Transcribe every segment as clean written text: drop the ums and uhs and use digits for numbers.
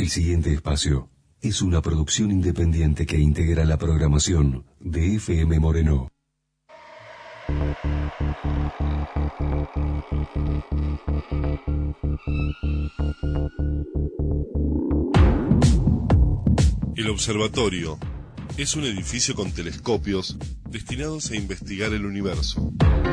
El siguiente espacio es una producción independiente que integra la programación de FM Moreno. El observatorio es un edificio con telescopios destinados a investigar el universo.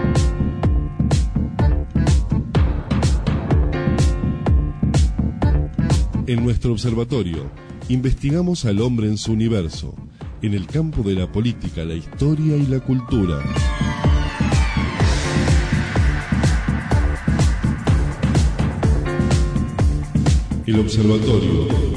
En nuestro observatorio investigamos al hombre en su universo, en el campo de la política, la historia y la cultura. El observatorio.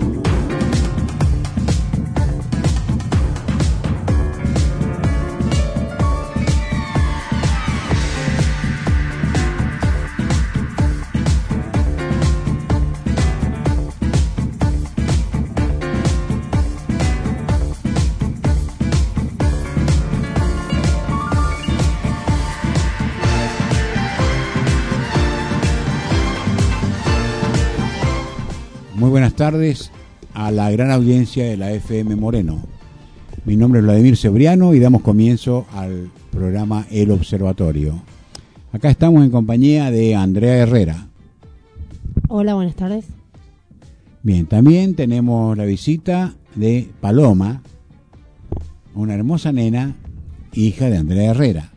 Buenas tardes a la gran audiencia de la FM Moreno. Mi nombre es Vladimir Cebriano y damos comienzo al programa El Observatorio. Acá estamos en compañía de Andrea Herrera. Hola, buenas tardes. Bien, también tenemos la visita de Paloma, una hermosa nena, hija de Andrea Herrera.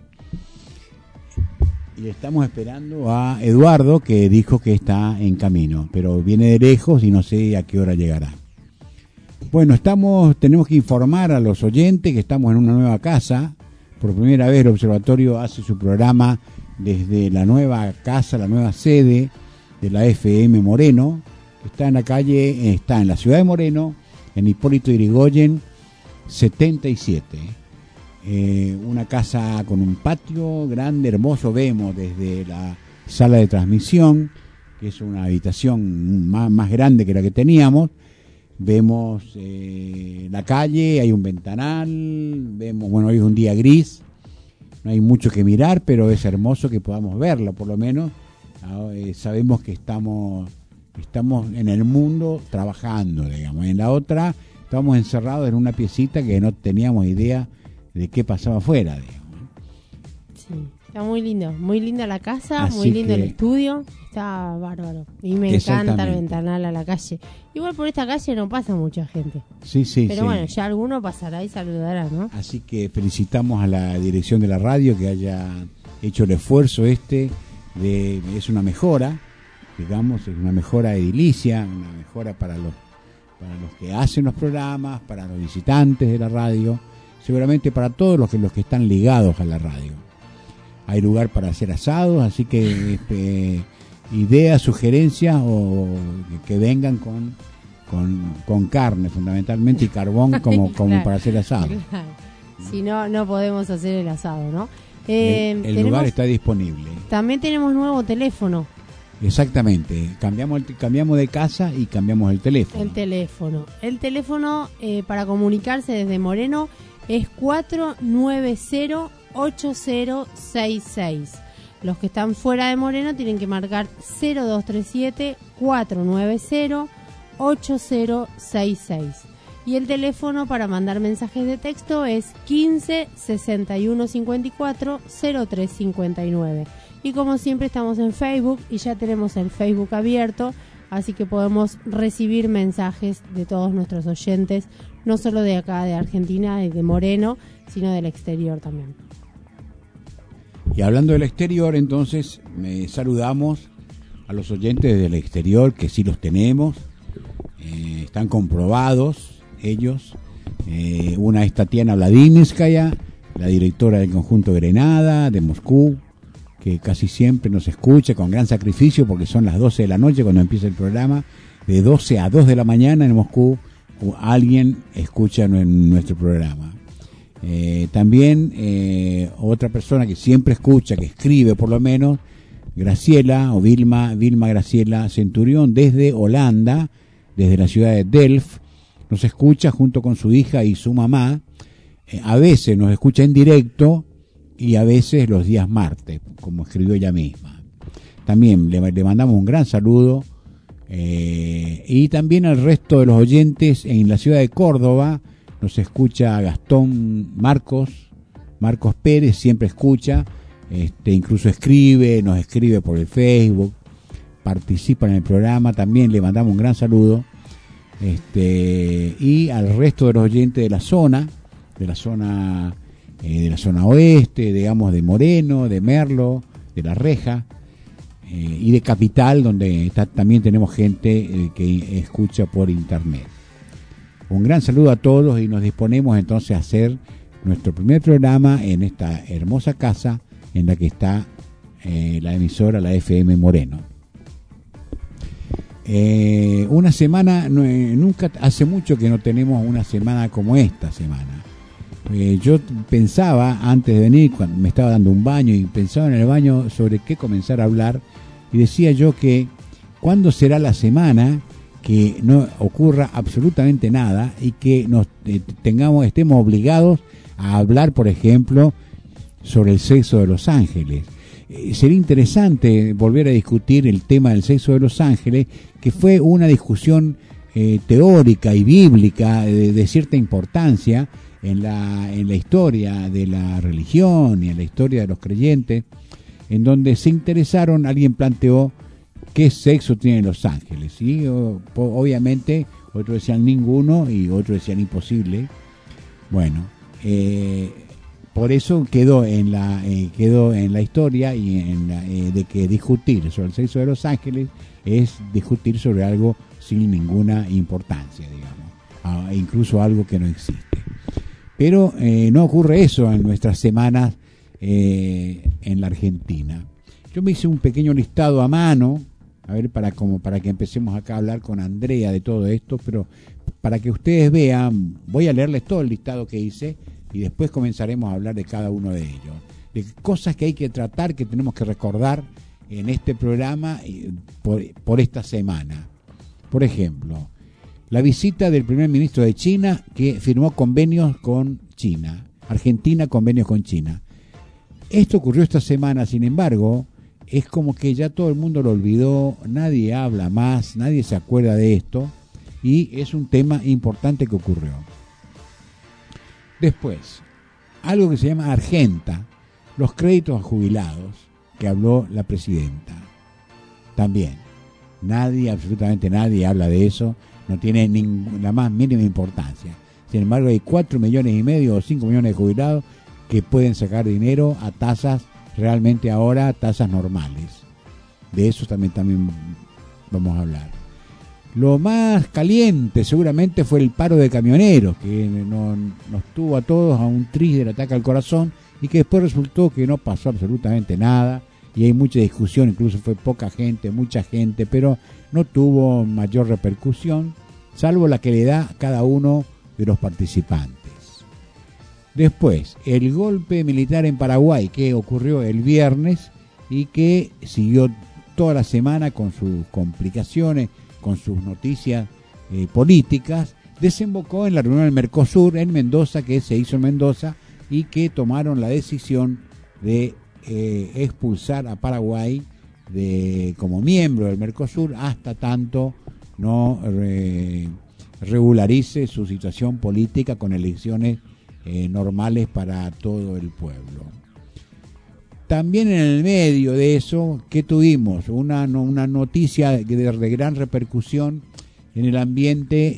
Y estamos esperando a Eduardo, que dijo que está en camino, pero viene de lejos y no sé a qué hora llegará. Bueno, tenemos que informar a los oyentes que estamos en una nueva casa. Por primera vez el observatorio hace su programa desde la nueva casa, la nueva sede de la FM Moreno, que está en la ciudad de Moreno, en Hipólito Yrigoyen 77. Una casa con un patio grande, hermoso. Vemos desde la sala de transmisión, que es una habitación más grande que la que teníamos. Vemos la calle, hay un ventanal, hoy es un día gris, no hay mucho que mirar, pero es hermoso que podamos verlo, por lo menos. Sabemos que estamos en el mundo trabajando, digamos. En la otra estábamos encerrados en una piecita que no teníamos idea de qué pasaba afuera, digamos. Sí, está muy linda la casa, Así muy lindo que, el estudio, está bárbaro. Y me encanta el ventanal a la calle. Igual por esta calle no pasa mucha gente. Sí. Pero bueno, ya alguno pasará y saludará, ¿no? Así que felicitamos a la dirección de la radio que haya hecho el esfuerzo es una mejora, digamos, es una mejora edilicia, una mejora para los que hacen los programas, para los visitantes de la radio, seguramente para todos los que están ligados a la radio. Hay lugar para hacer asados, así que ideas, sugerencias o que vengan con carne fundamentalmente y carbón como Claro, para hacer asado. Claro. Si no podemos hacer el asado, ¿no? El lugar está disponible. También tenemos nuevo teléfono. Exactamente, cambiamos de casa y cambiamos el teléfono. El teléfono para comunicarse desde Moreno es 490-8066. Los que están fuera de Moreno tienen que marcar 0237-490-8066. Y el teléfono para mandar mensajes de texto es 15 61 54 03 59. Y como siempre estamos en Facebook y ya tenemos el Facebook abierto, así que podemos recibir mensajes de todos nuestros oyentes, no solo de acá de Argentina, de Moreno, sino del exterior también. Y hablando del exterior, entonces, saludamos a los oyentes del exterior, que sí los tenemos, están comprobados ellos. Una es Tatiana Vladimskaya, la directora del conjunto Grenada de Moscú, que casi siempre nos escucha con gran sacrificio porque son las 12 de la noche cuando empieza el programa. De 12 a 2 de la mañana en Moscú alguien escucha nuestro programa. También otra persona que siempre escucha, que escribe por lo menos, Graciela o Vilma Graciela Centurión desde Holanda, desde la ciudad de Delft, nos escucha junto con su hija y su mamá. A veces nos escucha en directo y a veces los días martes, como escribió ella misma. También le mandamos un gran saludo Y también al resto de los oyentes en la ciudad de Córdoba, nos escucha Gastón Marcos Pérez, siempre escucha, incluso nos escribe por el Facebook, participa en el programa, también le mandamos un gran saludo. Y al resto de los oyentes de la zona oeste, digamos de Moreno, de Merlo, de La Reja, y de Capital, donde también tenemos gente que escucha por internet. Un gran saludo a todos y nos disponemos entonces a hacer nuestro primer programa en esta hermosa casa en la que está la emisora, la FM Moreno. Una semana, nunca, hace mucho que no tenemos una semana como esta semana. Yo pensaba antes de venir, cuando me estaba dando un baño y pensaba en el baño sobre qué comenzar a hablar, y decía yo que ¿cuándo será la semana que no ocurra absolutamente nada y que nos estemos obligados a hablar, por ejemplo, sobre el sexo de los ángeles? Sería interesante volver a discutir el tema del sexo de los ángeles, que fue una discusión teórica y bíblica de cierta importancia en la historia de la religión y en la historia de los creyentes, en donde se interesaron, alguien planteó qué sexo tienen los ángeles, y obviamente otros decían ninguno y otros decían imposible. Bueno, por eso quedó en la historia y de que discutir sobre el sexo de los ángeles es discutir sobre algo sin ninguna importancia, digamos, incluso algo que no existe. Pero no ocurre eso en nuestras semanas en la Argentina. Yo me hice un pequeño listado a mano, a ver, para que empecemos acá a hablar con Andrea de todo esto, pero para que ustedes vean, voy a leerles todo el listado que hice y después comenzaremos a hablar de cada uno de ellos, de cosas que hay que tratar, que tenemos que recordar en este programa por esta semana. Por ejemplo, la visita del primer ministro de China, que firmó convenios con China, Argentina convenios con China. Esto ocurrió esta semana, sin embargo, es como que ya todo el mundo lo olvidó, nadie habla más, nadie se acuerda de esto, y es un tema importante que ocurrió. Después, algo que se llama Argenta, los créditos a jubilados, que habló la presidenta. También, absolutamente nadie habla de eso, no tiene la más mínima importancia. Sin embargo, hay 4,5 millones o 5 millones de jubilados que pueden sacar dinero a tasas, realmente ahora tasas normales. De eso también vamos a hablar. Lo más caliente seguramente fue el paro de camioneros, que nos tuvo a todos a un tris del ataque al corazón, y que después resultó que no pasó absolutamente nada, y hay mucha discusión, incluso fue poca gente, mucha gente, pero no tuvo mayor repercusión, salvo la que le da cada uno de los participantes. Después, el golpe militar en Paraguay, que ocurrió el viernes y que siguió toda la semana con sus complicaciones, con sus noticias políticas, desembocó en la reunión del Mercosur en Mendoza, que se hizo en Mendoza, y que tomaron la decisión de expulsar a Paraguay como miembro del Mercosur hasta tanto no regularice su situación política con elecciones normales para todo el pueblo. También en el medio de eso, ¿qué tuvimos? Una noticia de gran repercusión en el ambiente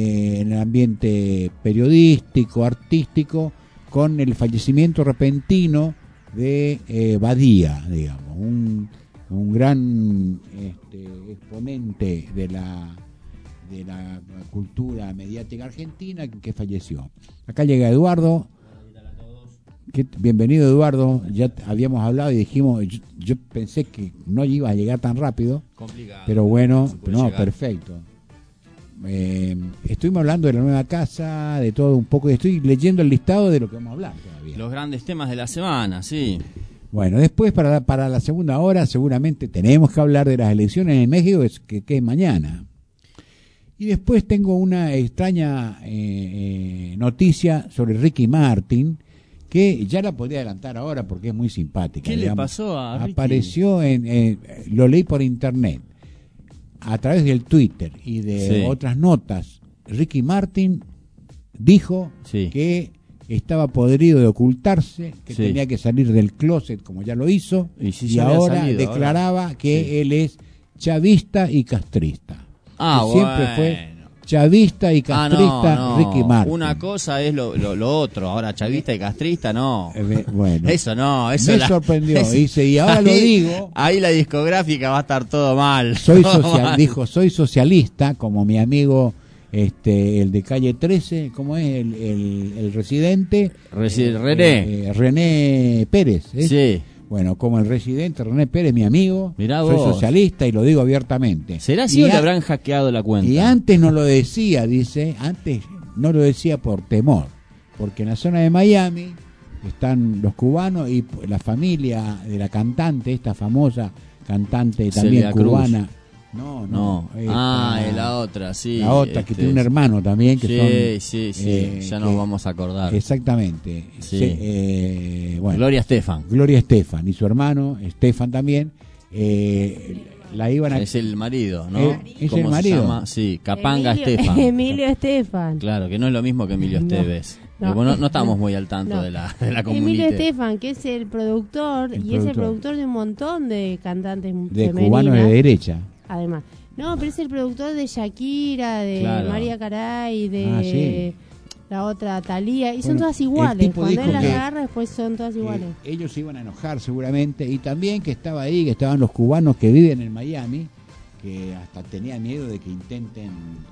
periodístico, artístico, con el fallecimiento repentino de Badía, digamos, un gran exponente de la cultura mediática argentina que falleció. Acá llega Eduardo. Bienvenido, Eduardo. Ya habíamos hablado y dijimos, yo pensé que no iba a llegar tan rápido. Complicado. Pero bueno, no, llegar. Perfecto. Estuvimos hablando de la nueva casa, de todo un poco, y estoy leyendo el listado de lo que vamos a hablar todavía. Los grandes temas de la semana, sí. Bueno, después para la segunda hora seguramente tenemos que hablar de las elecciones en México, que es mañana. Y después tengo una extraña noticia sobre Ricky Martin, que ya la podría adelantar ahora porque es muy simpática. ¿Qué le pasó a Ricky? Apareció lo leí por internet. a través del Twitter y de Sí. otras notas, Ricky Martin dijo Sí. que estaba podrido de ocultarse, que Sí. tenía que salir del closet como ya lo hizo, Y sí, y ya había ahora salido, declaraba que Sí. él es chavista y castrista. Ah, Que siempre bueno. fue chavista y castrista no. Ricky Martin. Una cosa es lo otro, ahora chavista y castrista no. Bueno, Eso no, eso me la- sorprendió. eso- Dice, y ahora lo digo, Ahí la discográfica va a estar todo mal. soy Todo social, mal. dijo, soy socialista, como mi amigo el de calle 13, ¿cómo es? El residente. René. René Pérez. ¿eh? Sí. Bueno, como el residente René Pérez, mi amigo, Mirá soy vos. socialista y lo digo abiertamente. ¿Será así Y o le a- habrán hackeado la cuenta? Y antes no lo decía, dice, antes no lo decía por temor, porque en la zona de Miami están los cubanos y la familia de la cantante, esta famosa cantante también Celia Cruz. cubana. No, No. esta- La otra, sí. la otra que tiene un hermano también que Sí, son sí, ya nos que- vamos a acordar. exactamente. Sí. Bueno, Gloria Estefan. Gloria Estefan y su hermano Estefan también la iban a Es el marido, ¿no? ¿Es ¿Cómo el se marido? llama? Sí, Capanga Emilio, Estefan. Emilio Estefan. Claro, que no es lo mismo que Emilio No, Esteves. no. Bueno, no estamos muy al tanto No. de la Emilio comunidad. Estefan, que es el productor, El y es el productor. productor de un montón de cantantes de femeninas, cubanos de derecha. además. No, pero es el productor de Shakira, de Claro. María Caray, de Ah, sí. la otra Thalía, y son Bueno, todas el iguales. tipo Cuando dijo él las que- agarra, después son todas iguales. Ellos se iban a enojar seguramente y también que estaba ahí, que estaban los cubanos que viven en Miami, que hasta tenían miedo de que intenten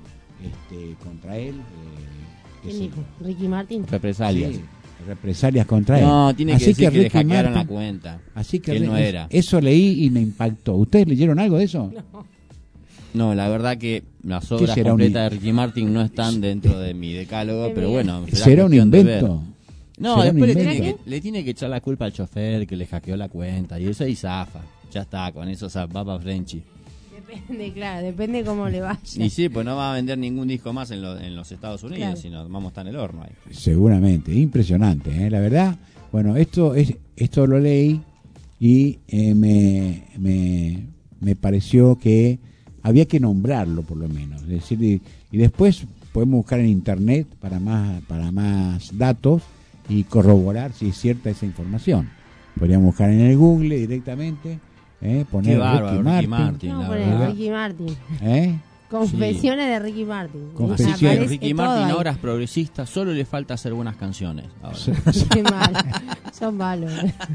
contra él ¿Quién dijo? Ricky Martin. Represalias. sí, represalias contra él. No, tiene que Así decir que le Ricky hackearon la Martin- cuenta. Así que él no era. eso leí y me impactó. ¿Ustedes leyeron algo de eso? No, la verdad que las obras será, completas de Ricky Martin no están dentro de mi decálogo, Qué pero bien. bueno. ¿Será un cuestión de ver. invento? No, ¿Será un después invento? le tiene que echar la culpa al chofer que le hackeó la cuenta y eso y zafa. Ya está, con eso va para Frenchy. Depende, claro, depende cómo le vaya. Y sí, pues no va a vender ningún disco más en los Estados Unidos, Claro. sino vamos a estar en el horno ahí. Seguramente, impresionante, la verdad. Bueno, esto lo leí y me pareció que había que nombrarlo por lo menos, es decir, y después podemos buscar en internet para más datos y corroborar si es cierta esa información. Podríamos buscar en el Google directamente, poner Qué bárbaro, Ricky Ricky Martin, Martin, No, la poner verdad. Ricky Martin. ¿eh? Confesiones de Ricky Martin. Confesiones. Así que Aparece Ricky todo Martin ahí. ahora es progresista, solo le falta hacer buenas canciones. Ahora. Qué mal. Son malos.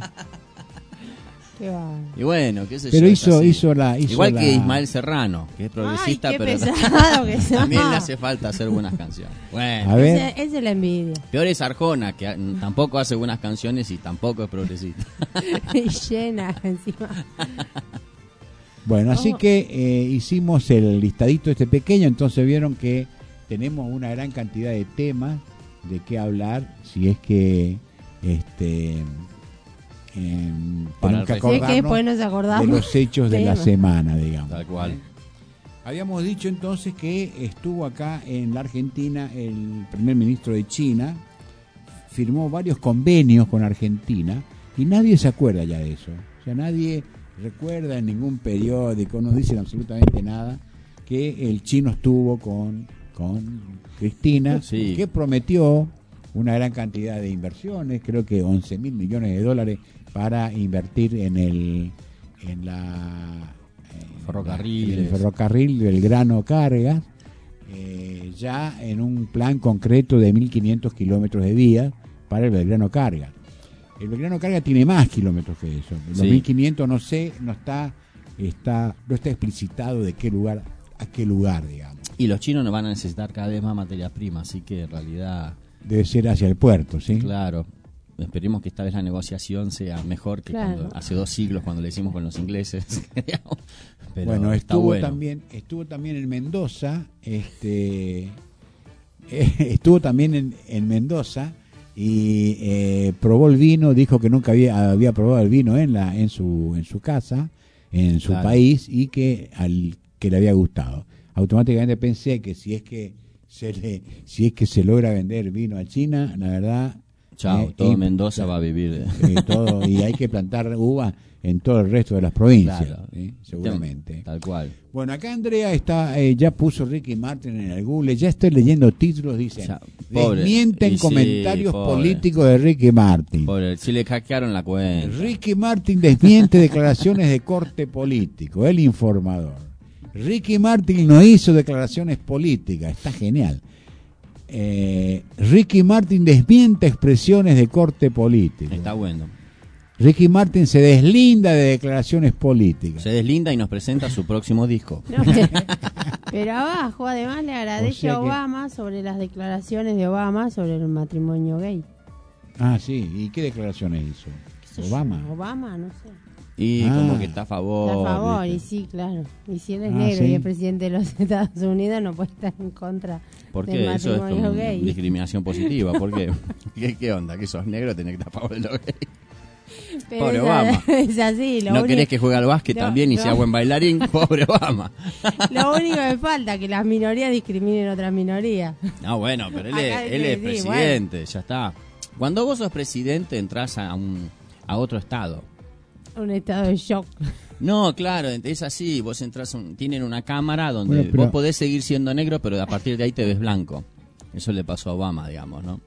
Qué mal. Y bueno, qué sé Pero yo. es así. hizo Igual la- que Ismael Serrano, que es progresista, Ay, qué pero pesado que son. también le hace falta hacer buenas canciones. Bueno, A ver, Esa es la envidia. peor es Arjona, que tampoco hace buenas canciones y tampoco es progresista. Y llena encima. bueno, así que hicimos el listadito pequeño, entonces vieron que tenemos una gran cantidad de temas de qué hablar, si es que Para tenemos que el Sé que después acordarnos nos acordamos. de los hechos de la Tema. semana, digamos. Tal cual. Habíamos dicho entonces que estuvo acá en la Argentina el primer ministro de China, firmó varios convenios con Argentina y nadie se acuerda ya de eso. O sea, nadie recuerda en ningún periódico, no dicen absolutamente nada, que el chino estuvo con Cristina, Sí. que prometió una gran cantidad de inversiones, creo que 11.000 millones de dólares para invertir en Ferrocarriles. el ferrocarril Belgrano Cargas, ya en un plan concreto de 1.500 kilómetros de vía para el Belgrano Cargas. El Belgrano Cargas tiene más kilómetros que eso. Los Sí. 1.500 no sé, no está explicitado de qué lugar a qué lugar, digamos. Y los chinos nos van a necesitar cada vez más materia prima, así que en realidad, Debe ser hacia el puerto, ¿sí? claro, esperemos que esta vez la negociación sea mejor que Claro. cuando, hace 2 siglos cuando le hicimos con los ingleses. digamos. Pero Bueno, está estuvo bueno. también en Mendoza, estuvo también en Mendoza y probó el vino, dijo que nunca había probado el vino en su casa, en su Claro. país, y que le había gustado. Automáticamente pensé que si es que se logra vender vino a China, la verdad Chao, todo Mendoza va a vivir. Y hay que plantar uva en todo el resto de las provincias, Claro. seguramente. Tal cual. Bueno, acá Andrea ya puso Ricky Martin en el Google, ya estoy leyendo títulos, dice, Pobre. desmienten Y sí, comentarios pobre. políticos de Ricky Martin. Pobre, si le hackearon la cuenta. Ricky Martin desmiente declaraciones de corte político, el informador. Ricky Martin no hizo declaraciones políticas, está genial. Ricky Martin desmiente expresiones de corte político. Está bueno. Ricky Martin se deslinda de declaraciones políticas. Se deslinda y nos presenta su próximo disco. No, pero abajo además le agradece a Obama sobre las declaraciones de Obama sobre el matrimonio gay. Ah, sí. ¿Y qué declaraciones hizo? Obama, no sé. Y como que está a favor. Está a favor, ¿viste? y sí, claro. Y si él es negro y es presidente de los Estados Unidos, no puede estar en contra ¿Por del qué? Eso es matrimonio como gay. discriminación positiva. ¿Por qué? ¿Qué onda? ¿Que sos negro? Tenés que estar a favor de los gays. Pero Pobre Obama. Es así. ¿No querés que juegue al básquet también y sea buen bailarín? Pobre Obama. Lo único que falta que las minorías discriminen otras minorías. No, bueno, pero Acá él es presidente, ya está. Cuando vos sos presidente entras a otro estado. Un estado de shock. No, claro, es así. Vos entras, tienen una cámara donde vos podés seguir siendo negro, pero a partir de ahí te ves blanco. Eso le pasó a Obama, digamos, ¿no?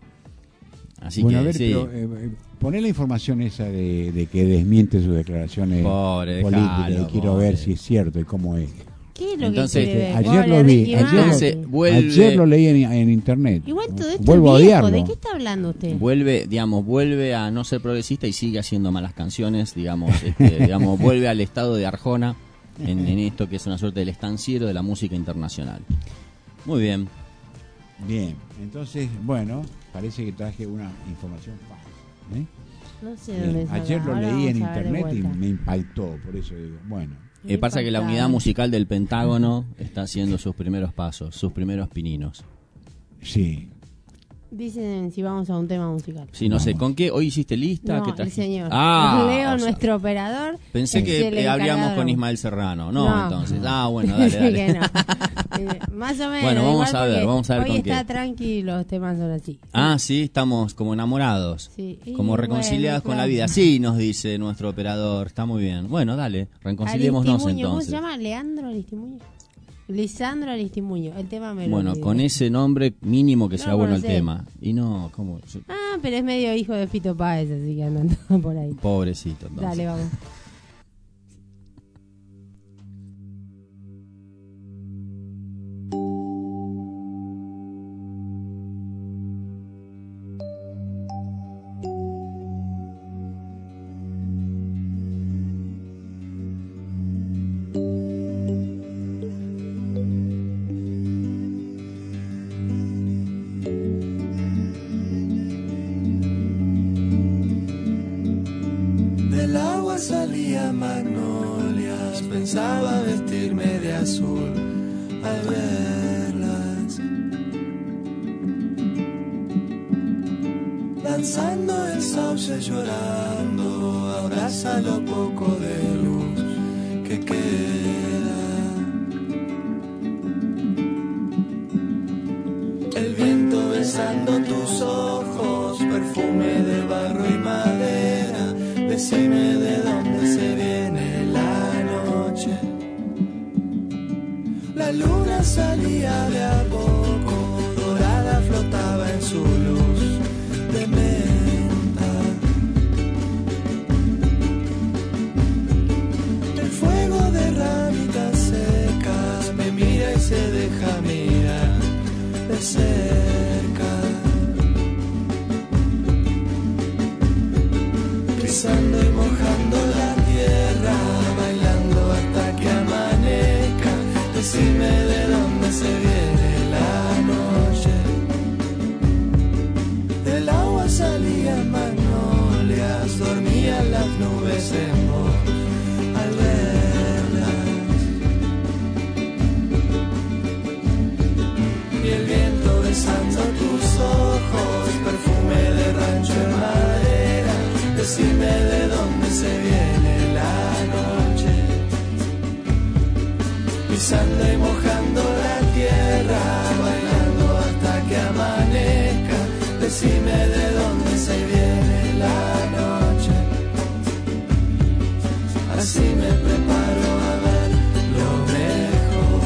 Así bueno, que a ver, sí. pero poné la información esa de que desmiente sus declaraciones Pobre, políticas. dejalo, Y quiero pobre. ver si es cierto y cómo es. ¿Qué es lo Entonces, que quiere ver? ayer Pobre lo vi, Ricky Entonces, Martin. vuelve, ayer lo leí en internet. Igual todo esto Vuelvo a es viejo. odiarlo. ¿De qué está hablando usted? vuelve a no ser progresista y sigue haciendo malas canciones, digamos, vuelve al estado de Arjona en esto que es una suerte del estanciero de la música internacional. Muy bien. Bien, entonces, bueno, parece que traje una información falsa. No sé dónde está. Ayer lo Ahora leí en vamos a ver de internet y vuelta. me impactó, por eso digo, bueno. Pasa que la unidad musical del Pentágono está haciendo sus primeros pasos, sus primeros pininos. Sí. Dicen si vamos a un tema musical. Sí, no sé, ¿con qué? ¿Hoy hiciste lista? No, ¿Qué el trajiste? señor. Ah, Leo, o sea, nuestro operador. pensé es que el habríamos encargado. con Ismael Serrano. No, entonces. Bueno, Dice dale. que no. Más o menos. Bueno, vamos igual a ver porque con hoy qué. está tranqui, los temas son así. Ah, sí, estamos como enamorados. Sí, y Como reconciliados bueno, con la claro. vida. Sí, nos dice nuestro operador. Está muy bien. Bueno, dale, reconciliémonos Aristimuño, ¿cómo entonces. se llama? ¿Leandro Aristimuño? Lisandro Aristimuño. El tema me lo Bueno, olvidé. con ese nombre mínimo que sea No, bueno no el sé. tema. Y no, ¿cómo? Ah, pero es medio hijo de Fito Páez, así que andan todos por ahí. Pobrecito. Entonces. Dale, vamos. Del agua salía magnolias, pensaba vestirme de azul al verlas. Danzando el sauce llorando, abraza lo poco de luz que queda. El viento besando tus ojos, perfume de barro y madera. Decime de dónde se viene la noche. La luna salía de a poco, dorada flotaba en su luz de menta. El fuego de ramitas secas me mira y se deja mirar de cerca. Pisando y mojando la tierra, bailando hasta que amanezca. Decime de dónde se viene la noche. Del agua salían magnolias, dormían las nubes en vos al verlas. Y el viento besando tus ojos, perfume de rancho en madera. Decime de dónde se viene la noche. Pisando y mojando la tierra, bailando hasta que amanezca. Decime de dónde se se viene la noche. Así me preparo a ver lo mejor.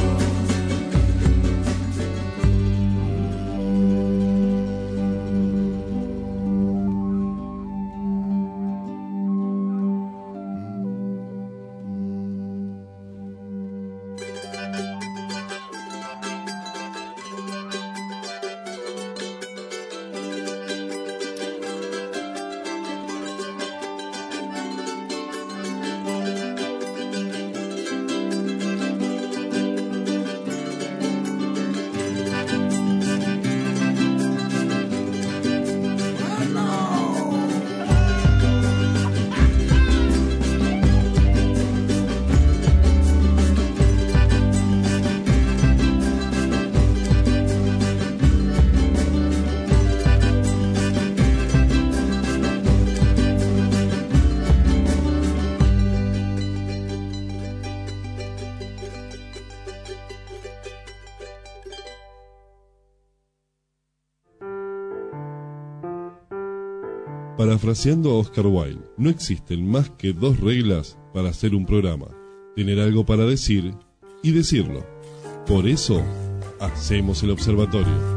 Parafraseando a Oscar Wilde, no existen más que 2 reglas para hacer un programa: tener algo para decir y decirlo. Por eso, hacemos el observatorio.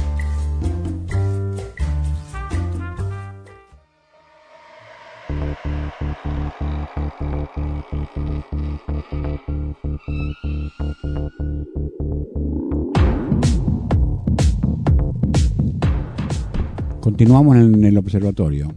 Continuamos en el observatorio.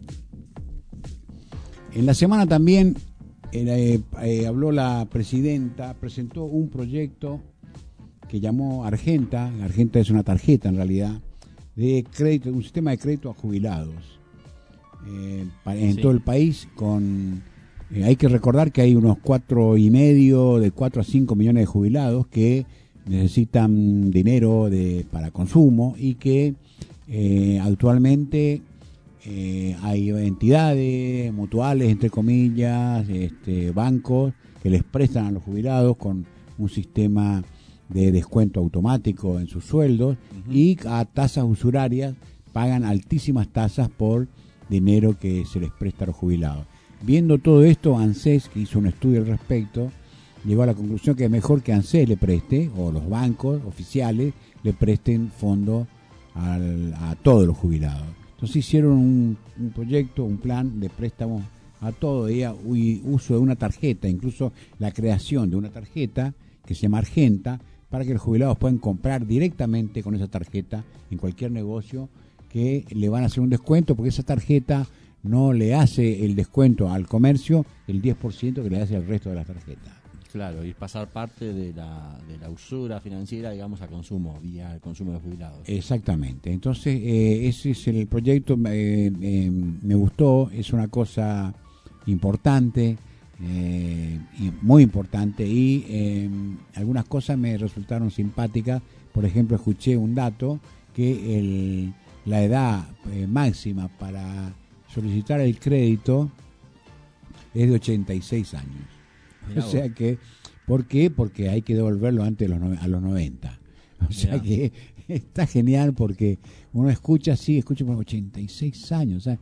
En la semana también habló la presidenta, presentó un proyecto que llamó Argenta. Argenta es una tarjeta en realidad de crédito, un sistema de crédito a jubilados en todo el país. Hay que recordar que hay unos 4,5, de 4 a 5 millones de jubilados que necesitan dinero para consumo y que actualmente hay entidades mutuales, entre comillas, bancos que les prestan a los jubilados con un sistema de descuento automático en sus sueldos, y a tasas usurarias pagan altísimas tasas por dinero que se les presta a los jubilados. Viendo todo esto, ANSES, que hizo un estudio al respecto, llegó a la conclusión que es mejor que ANSES le preste, o los bancos oficiales le presten fondos a todos los jubilados. Entonces hicieron un proyecto, un plan de préstamos a todo, y uso de una tarjeta, incluso la creación de una tarjeta que se llama Argenta, para que los jubilados puedan comprar directamente con esa tarjeta en cualquier negocio, que le van a hacer un descuento, porque esa tarjeta no le hace el descuento al comercio el 10% que le hace al resto de las tarjetas. Claro, y pasar parte de la usura financiera, digamos, a consumo, vía el consumo de jubilados. Exactamente. Entonces, ese es el proyecto. Me gustó, es una cosa importante, y muy importante, y algunas cosas me resultaron simpáticas. Por ejemplo, escuché un dato que la edad máxima para solicitar el crédito es de 86 años. O sea que, ¿por qué? Porque hay que devolverlo antes de a los 90. O sea que está genial, porque uno escucha por 86 años. O sea,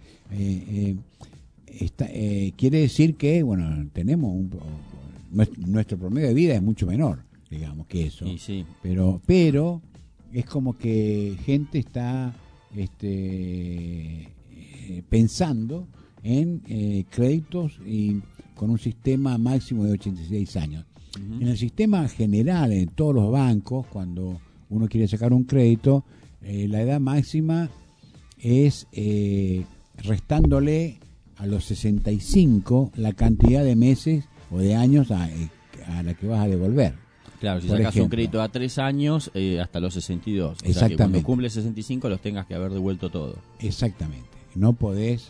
quiere decir que, bueno, tenemos nuestro promedio de vida es mucho menor, digamos, que eso. Sí. Pero es como que gente está pensando en créditos y con un sistema máximo de 86 años. Uh-huh. En el sistema general, en todos los bancos, cuando uno quiere sacar un crédito, la edad máxima es restándole a los 65 la cantidad de meses o de años a la que vas a devolver. Claro, si sacas un crédito a 3 años, hasta los 62. Exactamente. O sea que cuando cumples 65 los tengas que haber devuelto todo. Exactamente. No podés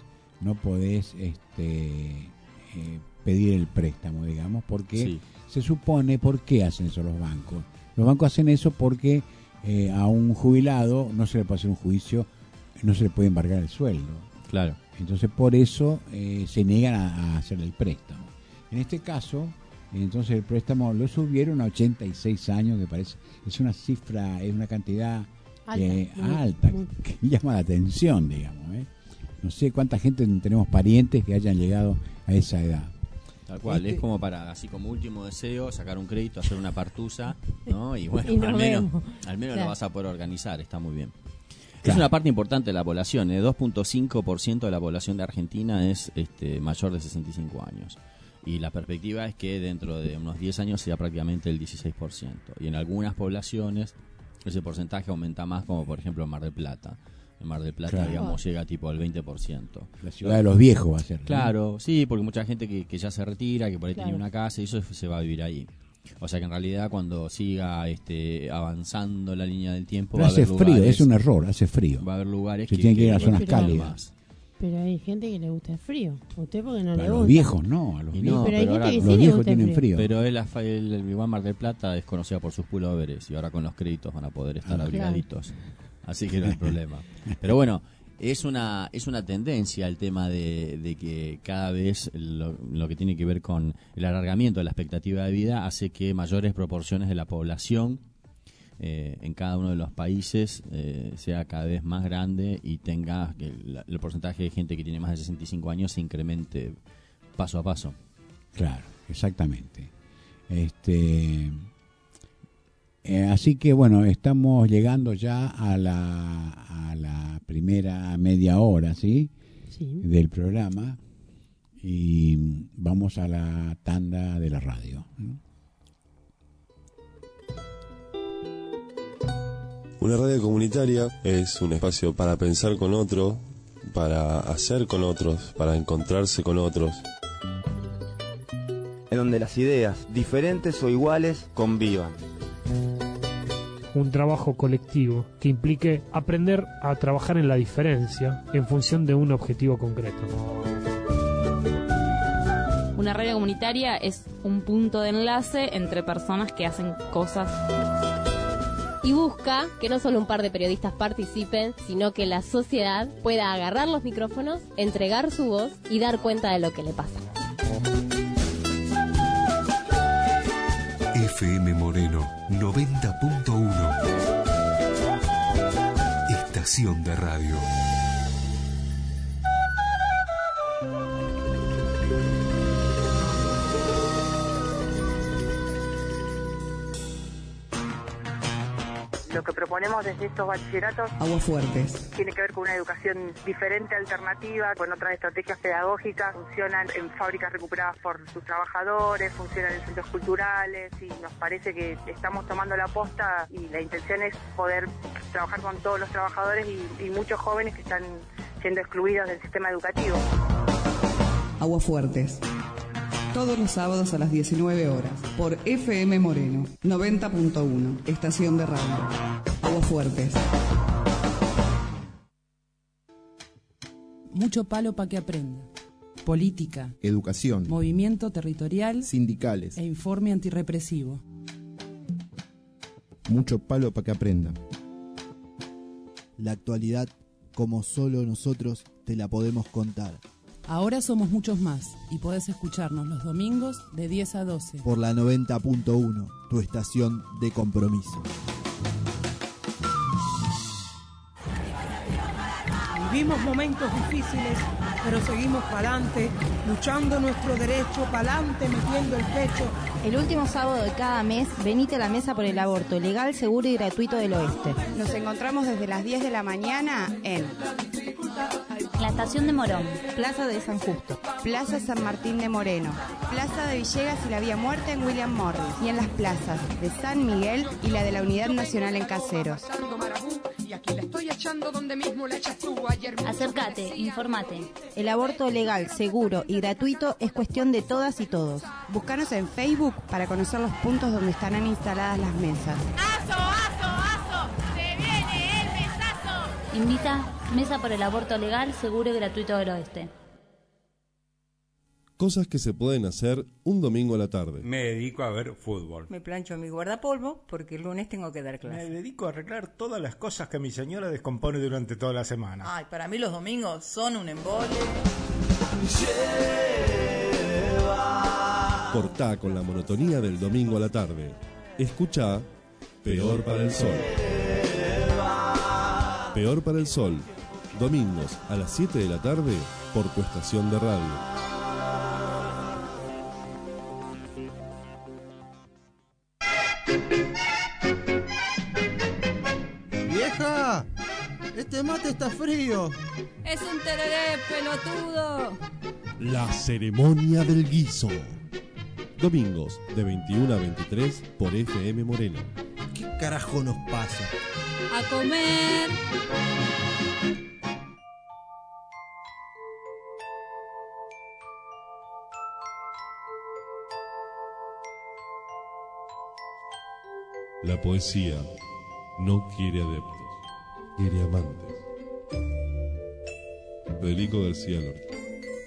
pedir el préstamo, digamos, porque se supone, ¿por qué hacen eso los bancos? Los bancos hacen eso porque a un jubilado no se le puede hacer un juicio, no se le puede embargar el sueldo. Claro. Entonces por eso se niegan a hacer el préstamo. En este caso, entonces el préstamo lo subieron a 86 años, que parece, es una cifra, es una cantidad alta, que llama la atención, digamos, No sé cuánta gente tenemos parientes que hayan llegado a esa edad. Tal cual, es como para, así como último deseo, sacar un crédito, hacer una partusa, ¿no? Y bueno, Y nos al menos claro, lo vas a poder organizar, está muy bien. Claro. Es una parte importante de la población, 2.5% de la población de Argentina es mayor de 65 años. Y la perspectiva es que dentro de unos 10 años sea prácticamente el 16%. Y en algunas poblaciones ese porcentaje aumenta más, como por ejemplo en Mar del Plata. En Mar del Plata, Claro. digamos, llega tipo al 20%. La ciudad de los viejos va a ser, ¿no? Claro, sí, porque mucha gente que ya se retira, que por ahí Claro. tenía una casa y eso se va a vivir ahí. O sea que en realidad cuando siga avanzando la línea del tiempo Pero va a hace haber frío, lugares, es un error, hace frío. va a haber lugares Se tiene que ir a zonas respiran cálidas. más. pero hay gente que le gusta el frío. ¿Usted porque no Para le los gusta? viejos no, a los Y viejos. no, pero hay pero gente ahora que sí los le viejos gusta el tienen frío. Pero el igual Mar del Plata es conocida por sus pulóveres y ahora con los créditos van a poder estar Ah, abrigaditos. Así que no hay problema. Pero bueno, es una tendencia el tema de que cada vez lo que tiene que ver con el alargamiento de la expectativa de vida hace que mayores proporciones de la población en cada uno de los países sea cada vez más grande y tenga que el porcentaje de gente que tiene más de 65 años se incremente paso a paso. Claro, exactamente. Así que bueno, estamos llegando ya a la primera media hora, ¿sí? Sí. Del programa y vamos a la tanda de la radio, ¿no? Una radio comunitaria es un espacio para pensar con otro, para hacer con otros, para encontrarse con otros. En donde las ideas, diferentes o iguales, convivan. Un trabajo colectivo que implique aprender a trabajar en la diferencia en función de un objetivo concreto. Una radio comunitaria es un punto de enlace entre personas que hacen cosas. Y busca que no solo un par de periodistas participen, sino que la sociedad pueda agarrar los micrófonos, entregar su voz y dar cuenta de lo que le pasa. FM Moreno 90.1. Estación de radio. Lo que proponemos desde estos bachilleratos Aguafuertes tiene que ver con una educación diferente, alternativa, con otras estrategias pedagógicas. Funcionan en fábricas recuperadas por sus trabajadores, funcionan en centros culturales y nos parece que estamos tomando la posta y la intención es poder trabajar con todos los trabajadores y muchos jóvenes que están siendo excluidos del sistema educativo. Aguafuertes. Todos los sábados a las 19 horas, por FM Moreno, 90.1, estación de radio. Aguafuertes. Mucho palo para que aprenda. Política, educación, movimiento territorial, sindicales e informe antirrepresivo. Mucho palo para que aprenda. La actualidad, como solo nosotros te la podemos contar. Ahora somos muchos más y podés escucharnos los domingos de 10 a 12. Por la 90.1, tu estación de compromiso. Vivimos momentos difíciles, pero seguimos pa'lante, luchando nuestro derecho, pa'lante, metiendo el pecho. El último sábado de cada mes, venite a la Mesa por el Aborto, legal, seguro y gratuito del Oeste. Nos encontramos desde las 10 de la mañana en la estación de Morón, Plaza de San Justo, Plaza San Martín de Moreno, Plaza de Villegas y la Vía Muerta en William Morris, y en las plazas de San Miguel y la de la Unidad Nacional en Caseros. Acércate, informate. El aborto legal, seguro y gratuito es cuestión de todas y todos. Búscanos en Facebook para conocer los puntos donde estarán instaladas las mesas. ¡Aso, aso, aso! ¡Se viene el mesazo! Invita Mesa por el Aborto Legal, Seguro y Gratuito del Oeste. Cosas que se pueden hacer un domingo a la tarde. Me dedico a ver fútbol. Me plancho mi guardapolvo porque el lunes tengo que dar clase. Me dedico a arreglar todas las cosas que mi señora descompone durante toda la semana. Ay, para mí los domingos son un embole. Cortá con la monotonía del domingo a la tarde. Escuchá Peor para el Sol. Peor para el Sol, Domingos a las 7 de la tarde por tu estación de radio. ¡Vieja! ¡Este mate está frío! Es un tereré, pelotudo. La ceremonia del guiso. Domingos de 21 a 23 por FM Moreno. ¿Qué carajo nos pasa? A comer. La poesía no quiere adeptos, quiere amantes. Federico García Lorca.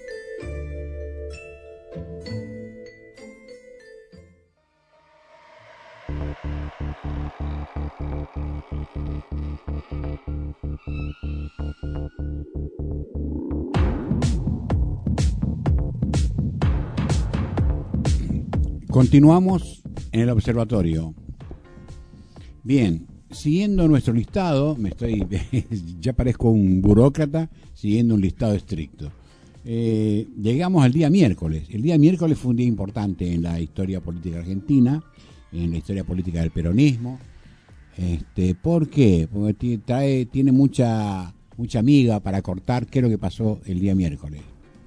Continuamos en el observatorio. Bien, siguiendo nuestro listado, ya parezco un burócrata siguiendo un listado estricto. Llegamos al día miércoles. El día miércoles fue un día importante en la historia política argentina, en la historia política del peronismo. ¿Por qué? Porque tiene mucha miga para cortar. ¿Qué es lo que pasó el día miércoles?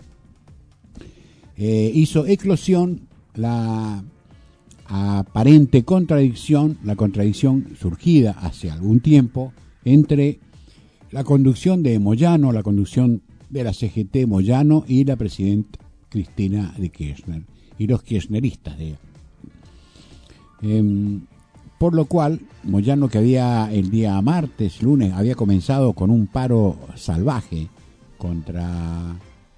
Hizo eclosión la aparente contradicción, la contradicción surgida hace algún tiempo entre la conducción de Moyano, la conducción de la CGT Moyano y la presidenta Cristina de Kirchner y los kirchneristas de ella. Por lo cual, Moyano, que había el día lunes, había comenzado con un paro salvaje contra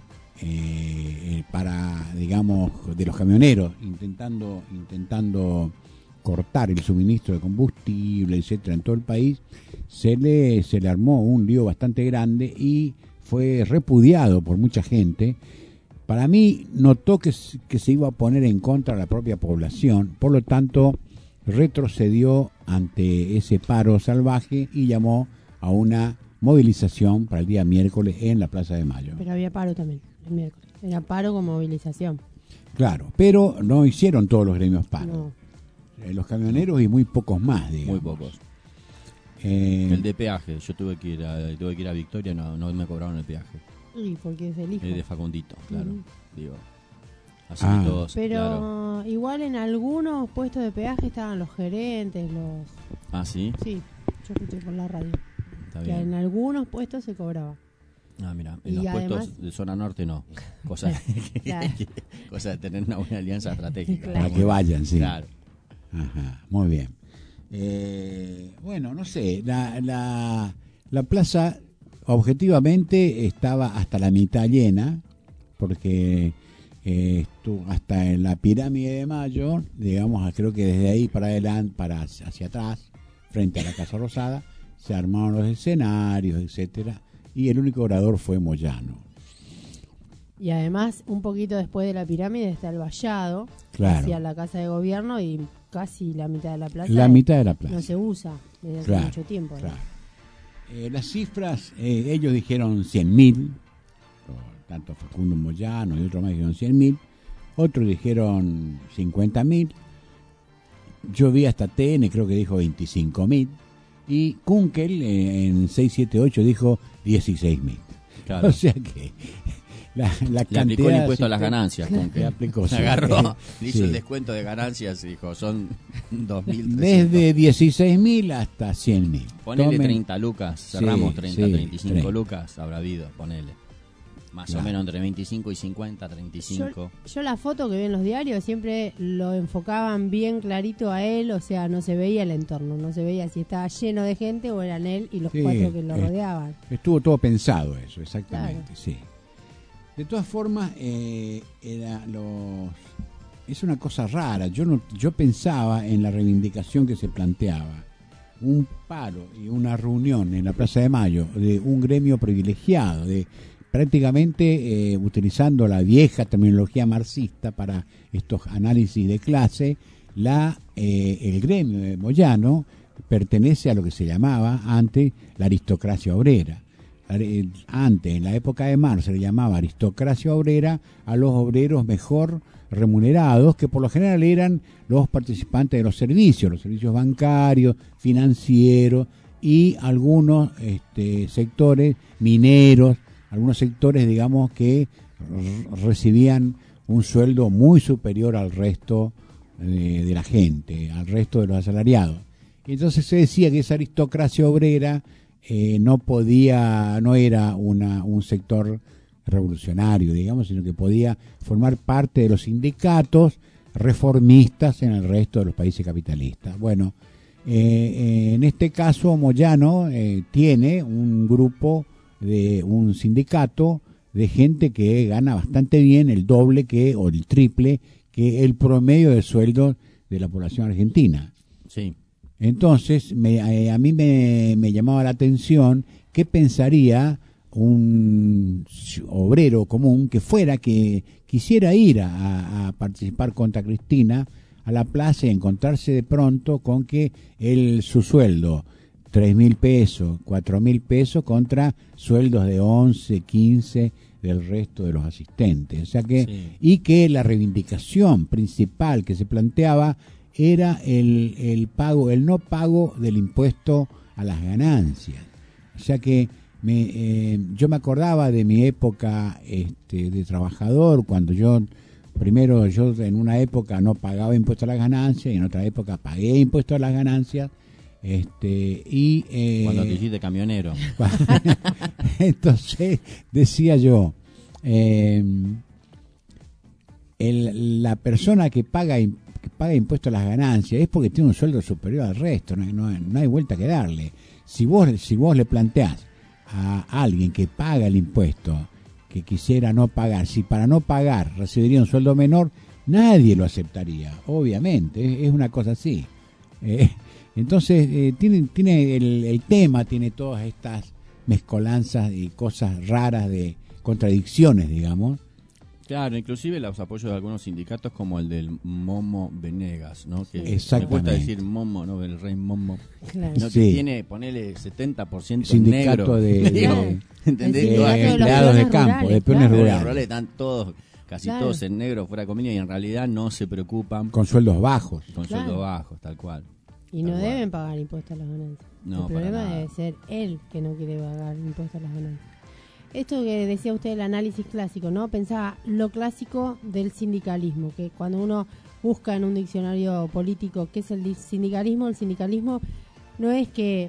de los camioneros, intentando cortar el suministro de combustible, etcétera, en todo el país, se le armó un lío bastante grande y fue repudiado por mucha gente. Para mí notó que se iba a poner en contra de la propia población, por lo tanto retrocedió ante ese paro salvaje y llamó a una movilización para el día miércoles en la Plaza de Mayo. Pero había paro también el miércoles. Era paro con movilización. Claro, pero no hicieron todos los gremios paro. No. Los camioneros y muy pocos más, digamos. Muy pocos. El de peaje, yo tuve que ir a Victoria, no me cobraron el peaje. Y porque es el hijo. Es de Facundito, claro. Digo. Así Ah. que todos, Pero claro. igual en algunos puestos de peaje estaban los gerentes, los... ¿Ah, sí? Sí, yo escuché por la radio. Está Que bien. en algunos puestos se cobraba. Ah, mira, Y en los además- puestos de zona norte no. Cosa, Claro. cosa de tener una buena alianza estratégica. Para que vayan, sí. Claro. Ajá, muy bien. Bueno, no sé, la plaza objetivamente estaba hasta la mitad llena, porque estuvo hasta en la Pirámide de Mayo, digamos, creo que desde ahí para adelante, hacia atrás, frente a la Casa Rosada, se armaron los escenarios, etcétera, y el único orador fue Moyano. Y además, un poquito después de la pirámide está el vallado, Claro. hacia la Casa de Gobierno, y casi la mitad de la plaza. La mitad de la plaza. No se usa desde hace Claro, mucho tiempo. ¿no? claro. Las cifras, ellos dijeron 100.000, tanto Facundo Moyano y otros más dijeron 100.000, otros dijeron 50.000, yo vi hasta TN, creo que dijo 25.000, y Kunkel en 678 dijo 16.000. Claro. O sea que la Le cantidad... aplicó el impuesto a las sí, ganancias. Con que le aplicó, se sí. agarró, le hizo Sí. el descuento de ganancias y dijo, son 2.300. Desde 16.000 hasta 100.000. Ponele Tomen- 30 lucas, cerramos Sí, 30, sí, 35 30. lucas, habrá habido, ponele. Más Claro. o menos entre 25 y 50, 35. Yo la foto que vi en los diarios siempre lo enfocaban bien clarito a él, o sea, no se veía el entorno, no se veía si estaba lleno de gente o eran él y los Sí, cuatro que lo rodeaban. Estuvo todo pensado eso, exactamente, Claro. sí. De todas formas, es una cosa rara. Yo pensaba en la reivindicación que se planteaba. Un paro y una reunión en la Plaza de Mayo de un gremio privilegiado, de prácticamente utilizando la vieja terminología marxista para estos análisis de clase, el gremio de Moyano pertenece a lo que se llamaba antes la aristocracia obrera. antes, en la época de Marx, se le llamaba aristocracia obrera a los obreros mejor remunerados, que por lo general eran los participantes de los servicios bancarios, financieros y algunos sectores mineros, algunos sectores, digamos, que recibían un sueldo muy superior al resto de la gente, al resto de los asalariados. Entonces se decía que esa aristocracia obrera no era un sector revolucionario, digamos, sino que podía formar parte de los sindicatos reformistas en el resto de los países capitalistas. Bueno, en este caso Moyano tiene un grupo un sindicato de gente que gana bastante bien, el doble o el triple que el promedio de sueldo de la población argentina. Sí. Entonces, a mí me llamaba la atención qué pensaría un obrero común que quisiera ir a participar contra Cristina a la plaza y encontrarse de pronto con que su sueldo 3.000 pesos, 4.000 pesos contra sueldos de 11, 15 del resto de los asistentes. O sea que, y que la reivindicación principal que se planteaba era el no pago del impuesto a las ganancias. O sea que yo me acordaba de mi época de trabajador, cuando yo en una época no pagaba impuesto a las ganancias y en otra época pagué impuesto a las ganancias. Cuando te hiciste camionero. Entonces decía yo, la persona que paga impuesto a las ganancias es porque tiene un sueldo superior al resto, no hay vuelta que darle. Si vos le planteás a alguien que paga el impuesto que quisiera no pagar, si para no pagar recibiría un sueldo menor, nadie lo aceptaría, obviamente, es una cosa así. Entonces tiene el tema tiene todas estas mezcolanzas y cosas raras de contradicciones, digamos. Claro, inclusive los apoyos de algunos sindicatos como el del Momo Venegas, ¿no? Que exactamente. Me cuesta decir Momo, ¿no? El rey Momo. Claro. ¿No? Sí. Que tiene, ponele 70% sindicato negro. ¿Entendés? De empleados de campo, de peones rurales. Están todos, casi todos en negro, fuera de comida, y en realidad no se preocupan. Con sueldos bajos. Con sueldos bajos, tal cual. Y no deben pagar impuestos a las ganancias. No, el problema debe ser él que no quiere pagar impuestos a las ganancias. Esto que decía usted, el análisis clásico, ¿no? Pensaba lo clásico del sindicalismo, que cuando uno busca en un diccionario político qué es el sindicalismo no es que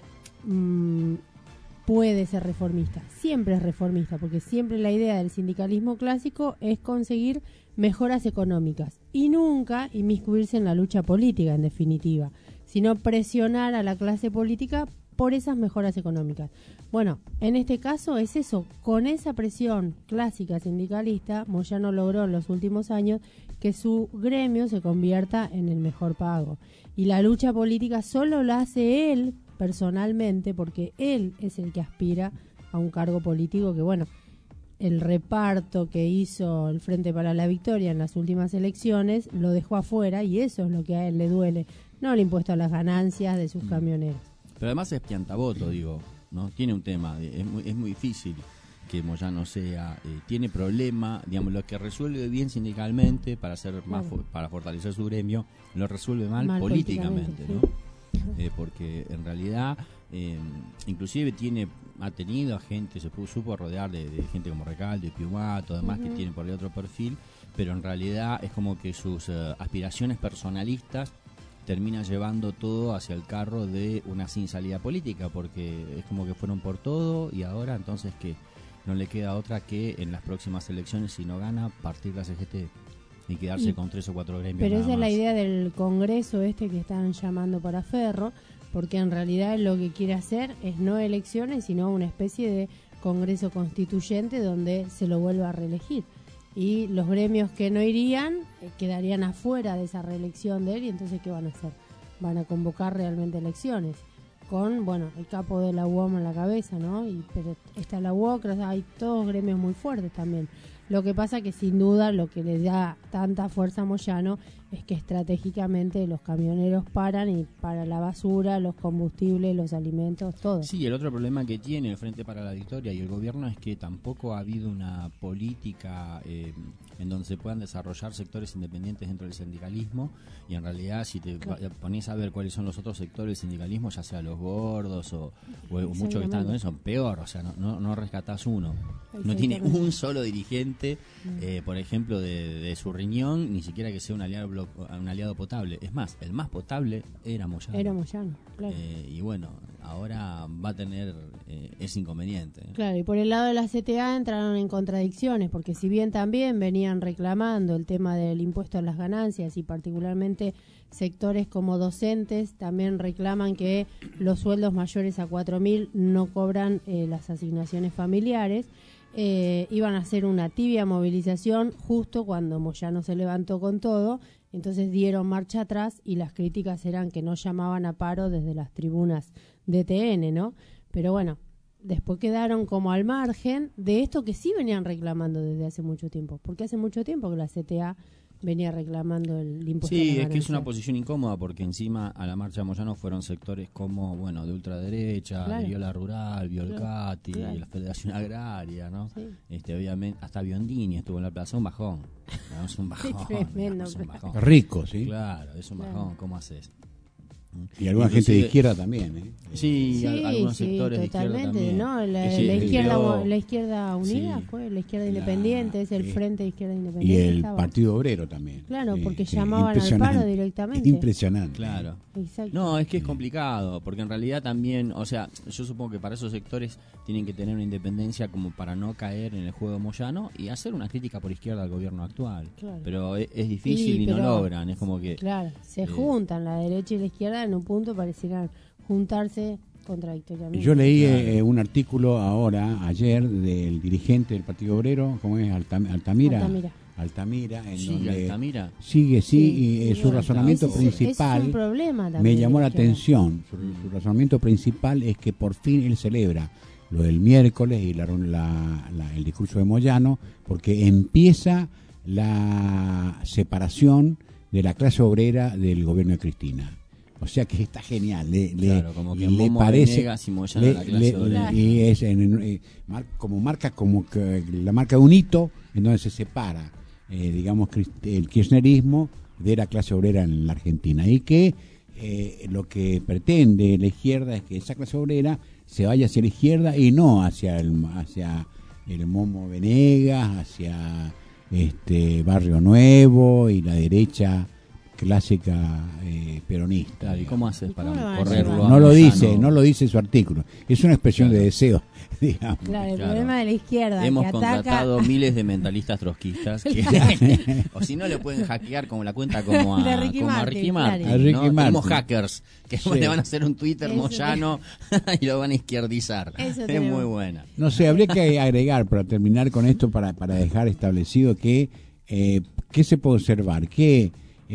puede ser reformista, siempre es reformista, porque siempre la idea del sindicalismo clásico es conseguir mejoras económicas y nunca inmiscuirse en la lucha política, en definitiva, sino presionar a la clase política por esas mejoras económicas. Bueno, en este caso es eso, con esa presión clásica sindicalista, Moyano logró en los últimos años que su gremio se convierta en el mejor pago. Y la lucha política solo la hace él personalmente, porque él es el que aspira a un cargo político que, bueno, el reparto que hizo el Frente para la Victoria en las últimas elecciones lo dejó afuera, y eso es lo que a él le duele, no el impuesto a las ganancias de sus camioneros. Pero además es piantavoto, digo, ¿no? Tiene un tema, es muy difícil que Moyano sea, tiene problema, digamos, lo que resuelve bien sindicalmente para hacer más para fortalecer su gremio, lo resuelve mal políticamente, ¿no? Porque en realidad, inclusive ha tenido a gente, supo rodear de gente como Recalde, Piumato, además que tiene por ahí otro perfil, pero en realidad es como que sus aspiraciones personalistas termina llevando todo hacia el carro de una sin salida política, porque es como que fueron por todo y ahora entonces que no le queda otra que en las próximas elecciones, si no gana, partir la CGT y quedarse con 3 o 4 gremios. Pero esa es la idea del congreso que están llamando para Ferro, porque en realidad lo que quiere hacer es no elecciones, sino una especie de congreso constituyente donde se lo vuelva a reelegir. Y los gremios que no irían quedarían afuera de esa reelección de él, y entonces ¿qué van a hacer? Van a convocar realmente elecciones con, bueno, el capo de la UOM en la cabeza, ¿no? Pero está la UOCRA, hay todos gremios muy fuertes también. Lo que pasa que sin duda lo que le da tanta fuerza a Moyano es que estratégicamente los camioneros paran y para la basura, los combustibles, los alimentos, todo. Sí, el otro problema que tiene el Frente para la Victoria y el gobierno es que tampoco ha habido una política en donde se puedan desarrollar sectores independientes dentro del sindicalismo, y en realidad si te pones a ver cuáles son los otros sectores del sindicalismo, ya sea los gordos o muchos que están con eso, peor, o sea, no rescatás uno. No tiene un solo dirigente, por ejemplo, de su riñón, ni siquiera que sea un aliado potable. Es más, el más potable era Moyano. Era Moyano, claro. Y bueno, ahora va a tener ese inconveniente. Claro, y por el lado de la CTA entraron en contradicciones, porque si bien también venían reclamando el tema del impuesto a las ganancias, y particularmente sectores como docentes también reclaman que los sueldos mayores a 4.000 no cobran las asignaciones familiares, iban a hacer una tibia movilización justo cuando Moyano se levantó con todo. Entonces dieron marcha atrás y las críticas eran que no llamaban a paro desde las tribunas de TN, ¿no? Pero bueno, después quedaron como al margen de esto que sí venían reclamando desde hace mucho tiempo, porque hace mucho tiempo que la CTA venía reclamando el impuesto a las Sí, es ganancias. que es una posición incómoda, porque encima a la marcha de Moyano fueron sectores como, bueno, de ultraderecha, Claro. de Viola Rural, Biolcati, Claro. la Federación Agraria, ¿no? Sí. Obviamente, hasta Biondini estuvo en la plaza, un bajón. No, es un bajón. Tremendo, es un bajón. Rico, sí. Claro, es un Claro. bajón, ¿cómo haces? Y alguna gente de izquierda también, ¿eh? Sí, algunos sectores de izquierda totalmente, también. ¿no? La izquierda unida fue, la izquierda independiente, es el Frente de Izquierda Y Independiente. el estaba. Partido Obrero también. Claro, porque Sí, llamaban al impresionante. paro directamente. Impresionante. Claro. Exacto. No, es que es complicado, porque en realidad también, o sea, yo supongo que para esos sectores tienen que tener una independencia como para no caer en el juego Moyano y hacer una crítica por izquierda al gobierno actual. Claro. Pero es difícil y no pero- logran, es como que... Claro, se juntan la derecha y la izquierda en un punto, parecieran juntarse contradictoriamente. Yo leí un artículo ayer, del dirigente del Partido Obrero, ¿cómo es? Altamira, en Sí, donde Altamira. sigue, y su bueno, razonamiento ese principal es un problema también me llamó de la izquierda. atención. Su razonamiento principal es que por fin él celebra lo del miércoles y el discurso de Moyano, porque empieza la separación de la clase obrera del gobierno de Cristina. O sea que está genial. Claro, como que le Momo parece Venegas y Moyano la clase obrera. y es como que la marca de un hito en donde se separa, digamos, el kirchnerismo de la clase obrera en la Argentina, y que lo que pretende la izquierda es que esa clase obrera se vaya hacia la izquierda y no hacia el Momo Venegas, hacia Barrio Nuevo y la derecha clásica peronista. Claro, ¿y cómo haces para cómo lo van a correrlo? llevar? No lo Moyano? dice su artículo. Es una expresión de deseo, digamos. Claro, el Claro. problema de la izquierda Hemos que contratado ataca miles de mentalistas trotskistas que, o si no le pueden hackear como la cuenta como De a Ricky como a Martin, Ricky claro. Martin, A Ricky ¿no? Martin. Tenemos hackers que Sí. le van a hacer un Twitter Eso Moyano y lo van a izquierdizar. Eso Es tenemos. muy buena. No sé, habría que agregar, para terminar con esto, para dejar establecido que ¿qué se puede observar? Que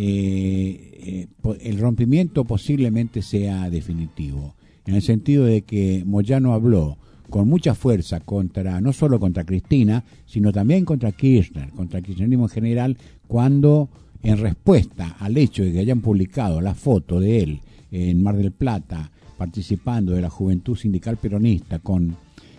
el rompimiento posiblemente sea definitivo, en el sentido de que Moyano habló con mucha fuerza no solo contra Cristina, sino también contra Kirchner, contra el kirchnerismo en general, cuando en respuesta al hecho de que hayan publicado la foto de él en Mar del Plata participando de la Juventud Sindical Peronista con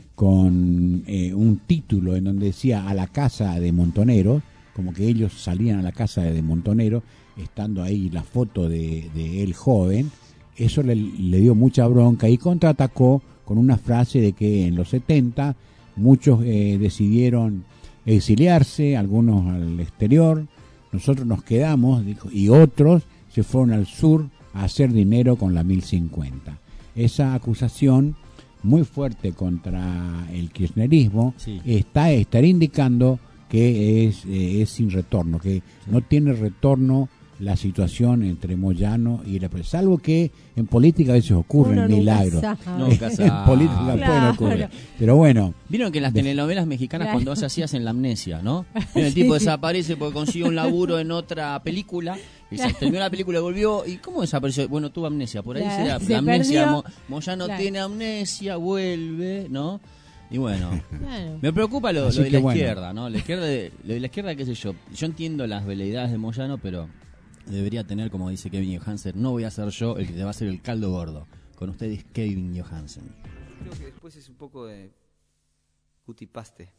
un título en donde decía a la casa de Montoneros, como que ellos salían a la casa de Montoneros, estando ahí la foto de él joven, eso le dio mucha bronca y contraatacó con una frase de que en los 70 muchos decidieron exiliarse, algunos al exterior, nosotros nos quedamos, dijo, y otros se fueron al sur a hacer dinero con la 1050. Esa acusación muy fuerte contra el kirchnerismo estaría indicando que es sin retorno, que no tiene retorno la situación entre Moyano y la prensa, salvo que en política a veces ocurren Uno nunca milagros. sabe. Nunca En sabe. política pueden Claro. ocurrir. Pero bueno, Vieron que en las telenovelas mexicanas Claro. cuando se hacían la amnesia, ¿no? El tipo desaparece porque consiguió un laburo en otra película y se terminó la película y volvió. ¿Y cómo desapareció? Bueno, tuvo amnesia. Por ahí Claro, se se la amnesia. perdió. Moyano Claro. tiene amnesia, vuelve, ¿no? Y bueno, Claro. me preocupa lo Así de que la bueno. izquierda, ¿no? Lo de la izquierda, qué sé yo. Yo entiendo las veleidades de Moyano, pero debería tener, como dice Kevin Johansen, no voy a ser yo el que te va a hacer el caldo gordo. Con ustedes, Kevin Johansen. Creo que después es un poco de cutipaste.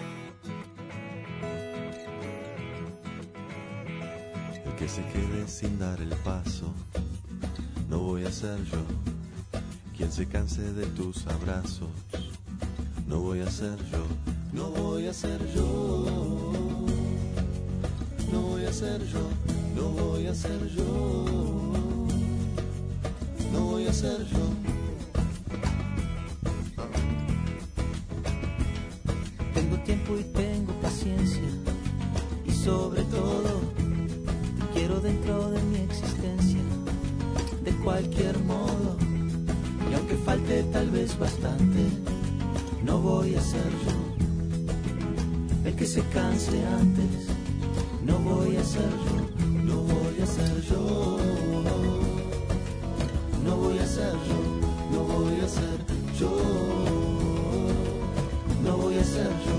El que se quede sin dar el paso, no voy a ser yo. Quien se canse de tus abrazos, no voy a ser yo. No voy a ser yo. No voy a ser yo. No voy a ser yo. No voy a ser yo. Tengo tiempo y tengo paciencia, y sobre todo te quiero dentro de mi existencia, de cualquier modo. Y aunque falte tal vez bastante, no voy a ser yo el que se canse antes. No voy a ser yo, no voy a ser yo. No voy a ser yo, no voy a ser yo. No voy a ser yo.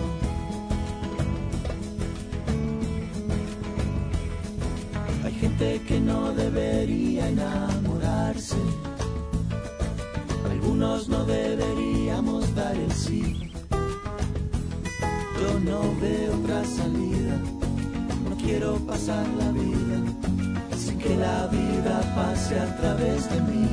Hay gente que no debería enamorarse. Algunos no deberíamos dar el sí. Yo no veo otra salida. No quiero pasar la vida sin que la vida pase a través de mí.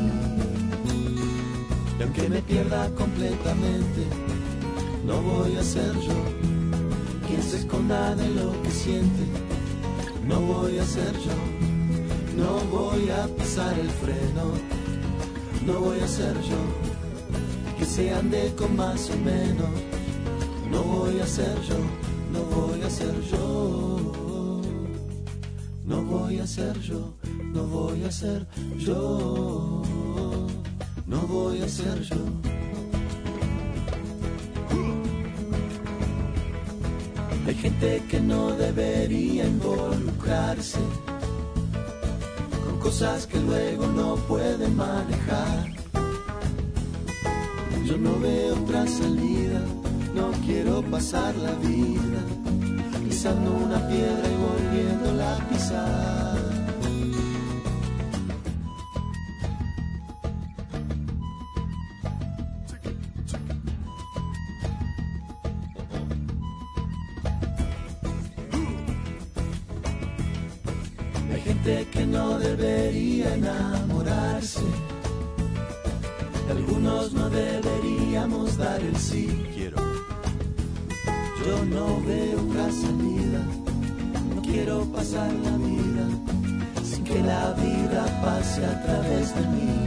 Y aunque me pierda completamente, no voy a ser yo quien se esconda de lo que siente. No voy a ser yo. No voy a pisar el freno. No voy a ser yo que se ande con más o menos. No voy a ser yo. No voy a ser yo. No voy a ser yo. No voy a ser yo. No voy a ser yo. Hay gente que no debería involucrarse con cosas que luego no pueden manejar. Yo no veo otra salida, no quiero pasar la vida pisando una piedra y volviéndola a pisar. Hay gente que no debería enamorarse. Algunos no deberíamos dar el sí. Quiero. Yo no veo otra salida. No quiero pasar la vida sin que la vida pase a través de mí.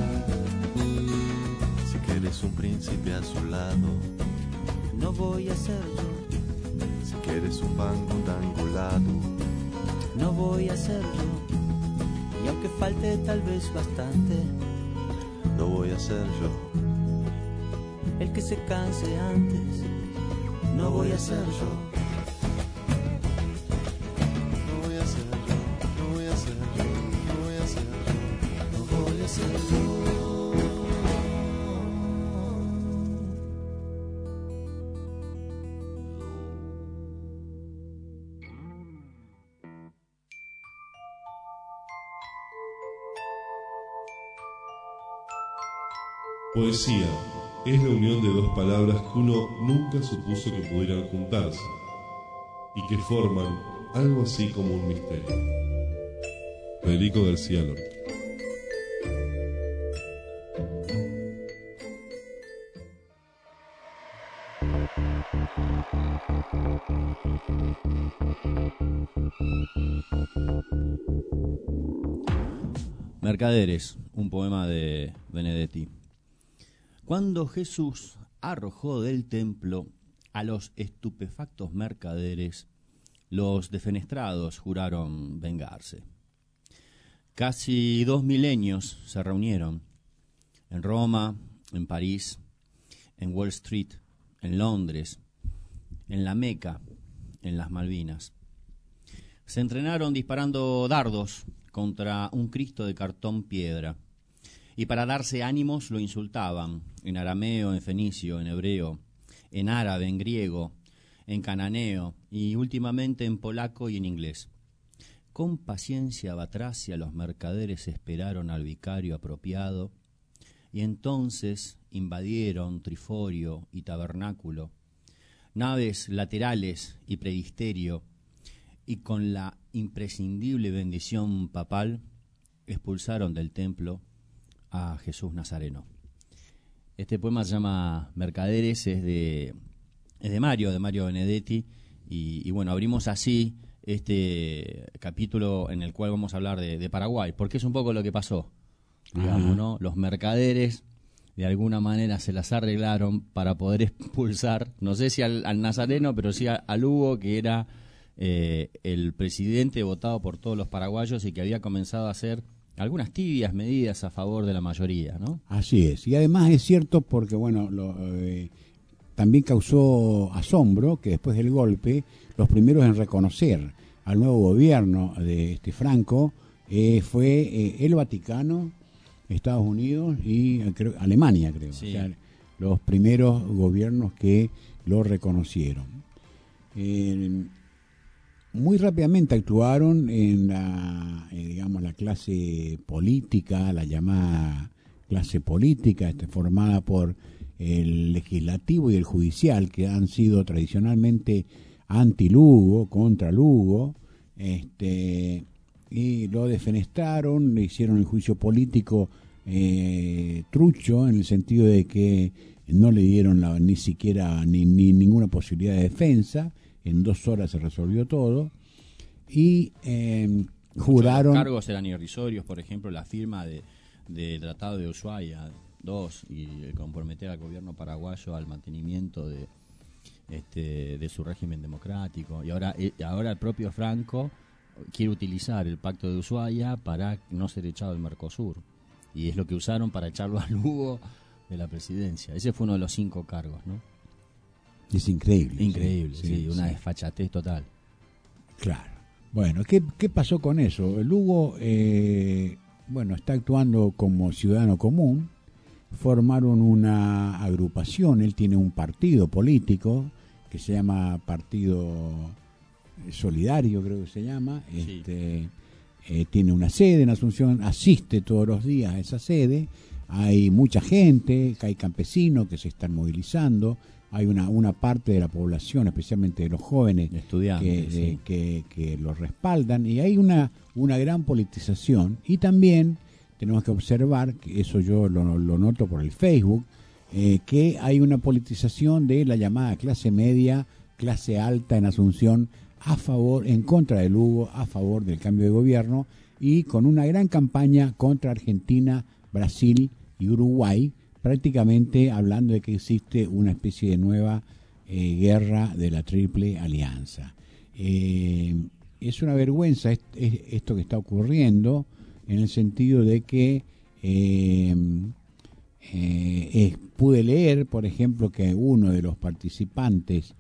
Si quieres un príncipe a su lado, no voy a ser yo. Si quieres un pan angulado, no voy a ser yo. Y aunque falte tal vez bastante, no voy a ser yo el que se canse antes. No voy a ser yo. No voy a ser yo. No voy a ser yo. No voy a ser yo. No voy a ser yo. Poesía es la unión de dos palabras que uno nunca supuso que pudieran juntarse y que forman algo así como un misterio. Federico García Lorca. Mercaderes, un poema de Benedetti. Cuando Jesús arrojó del templo a los estupefactos mercaderes, los defenestrados juraron vengarse. Casi 2 milenios se reunieron en Roma, en París, en Wall Street, en Londres, en la Meca, en las Malvinas. Se entrenaron disparando dardos contra un Cristo de cartón piedra, y para darse ánimos lo insultaban en arameo, en fenicio, en hebreo, en árabe, en griego, en cananeo y últimamente en polaco y en inglés. Con paciencia batracia los mercaderes esperaron al vicario apropiado y entonces invadieron triforio y tabernáculo, naves laterales y predisterio, y con la imprescindible bendición papal expulsaron del templo a Jesús Nazareno. Este poema se llama Mercaderes, es de Mario Benedetti, y bueno, abrimos así este capítulo en el cual vamos a hablar de Paraguay, porque es un poco lo que pasó, digamos, ¿no? Los mercaderes de alguna manera se las arreglaron para poder expulsar, no sé si al Nazareno, pero sí a Lugo, que era el presidente votado por todos los paraguayos y que había comenzado a hacer algunas tibias medidas a favor de la mayoría, ¿no? Así es, y además es cierto porque, bueno, también causó asombro que después del golpe, los primeros en reconocer al nuevo gobierno de Franco fue el Vaticano, Estados Unidos y Alemania, creo. Sí. O sea, los primeros gobiernos que lo reconocieron. Muy rápidamente actuaron en la clase política, la llamada clase política, formada por el legislativo y el judicial, que han sido tradicionalmente anti-Lugo, contra Lugo, y lo defenestraron, le hicieron el juicio político trucho, en el sentido de que no le dieron ni siquiera ninguna posibilidad de defensa. En 2 horas se resolvió todo y juraron... Los cargos eran irrisorios, por ejemplo, la firma del Tratado de Ushuaia II y el comprometer al gobierno paraguayo al mantenimiento de su régimen democrático. Y ahora el propio Franco quiere utilizar el Pacto de Ushuaia para no ser echado del Mercosur. Y es lo que usaron para echarlo a Lugo de la presidencia. Ese fue uno de los 5 cargos, ¿no? Es increíble. Increíble, sí, una desfachatez total. Claro. Bueno, ¿qué pasó con eso? Lugo, está actuando como ciudadano común. Formaron una agrupación, él tiene un partido político que se llama Partido Solidario, creo que se llama. Sí. Tiene una sede en Asunción, asiste todos los días a esa sede. Hay mucha gente, hay campesinos que se están movilizando. Hay una parte de la población, especialmente de los jóvenes, estudiantes, que los respaldan, y hay una gran politización. Y también tenemos que observar, que eso yo lo noto por el Facebook, que hay una politización de la llamada clase media, clase alta en Asunción, en contra de Lugo, a favor del cambio de gobierno, y con una gran campaña contra Argentina, Brasil y Uruguay, prácticamente hablando de que existe una especie de nueva guerra de la Triple Alianza. Es una vergüenza esto que está ocurriendo, en el sentido de que pude leer, por ejemplo, que uno de los participantes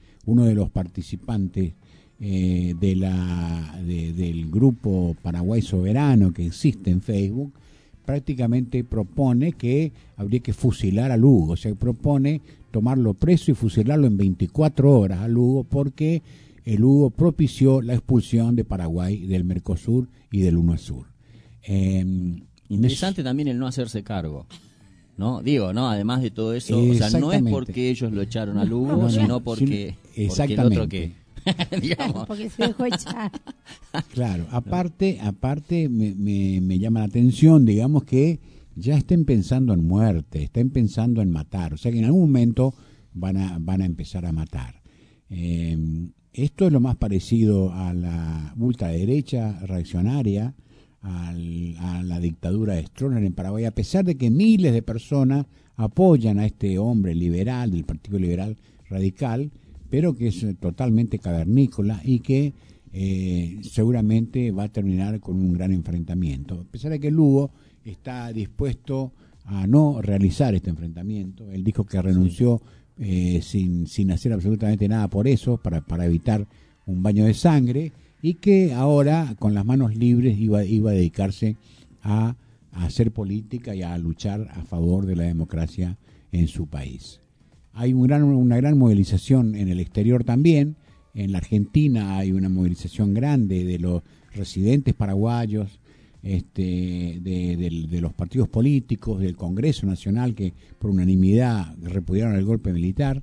del grupo Paraguay Soberano que existe en Facebook, prácticamente propone que habría que fusilar a Lugo. O sea, propone tomarlo preso y fusilarlo en 24 horas a Lugo, porque el Lugo propició la expulsión de Paraguay del Mercosur y del UNASUR. Interesante también el no hacerse cargo, ¿no? Digo, ¿no? Además de todo eso, o sea, no es porque ellos lo echaron a Lugo, sino porque el otro que... digamos. Porque se dejó echar. Claro, aparte me llama la atención, digamos, que ya estén pensando en muerte, estén pensando en matar, o sea que en algún momento van a empezar a matar. Esto es lo más parecido a la ultraderecha reaccionaria, a la dictadura de Stroessner en Paraguay, a pesar de que miles de personas apoyan a este hombre liberal del Partido Liberal Radical, pero que es totalmente cavernícola y que seguramente va a terminar con un gran enfrentamiento. A pesar de que Lugo está dispuesto a no realizar este enfrentamiento, él dijo que renunció sin hacer absolutamente nada por eso, para evitar un baño de sangre, y que ahora, con las manos libres, iba a dedicarse a hacer política y a luchar a favor de la democracia en su país. Hay una gran movilización en el exterior también. En la Argentina hay una movilización grande de los residentes paraguayos, de los partidos políticos, del Congreso Nacional, que por unanimidad repudiaron el golpe militar,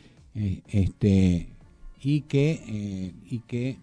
y que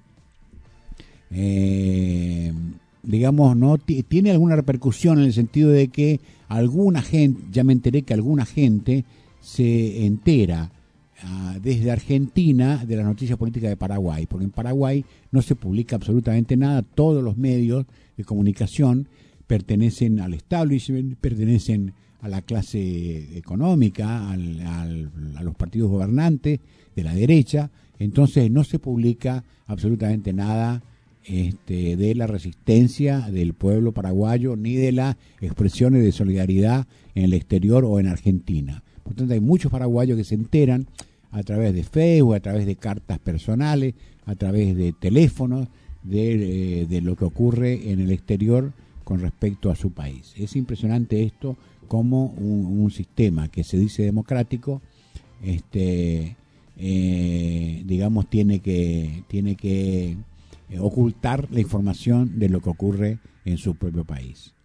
digamos, no tiene alguna repercusión en el sentido de que alguna gente, ya me enteré que alguna gente se entera desde Argentina de las noticias políticas de Paraguay, porque en Paraguay no se publica absolutamente nada. Todos los medios de comunicación pertenecen al establishment, pertenecen a la clase económica, a los partidos gobernantes de la derecha. Entonces no se publica absolutamente nada de la resistencia del pueblo paraguayo, ni de las expresiones de solidaridad en el exterior o en Argentina. Por tanto, hay muchos paraguayos que se enteran a través de Facebook, a través de cartas personales, a través de teléfonos, de lo que ocurre en el exterior con respecto a su país. Es impresionante esto, como un sistema que se dice democrático, digamos, tiene que ocultar la información de lo que ocurre en su propio país.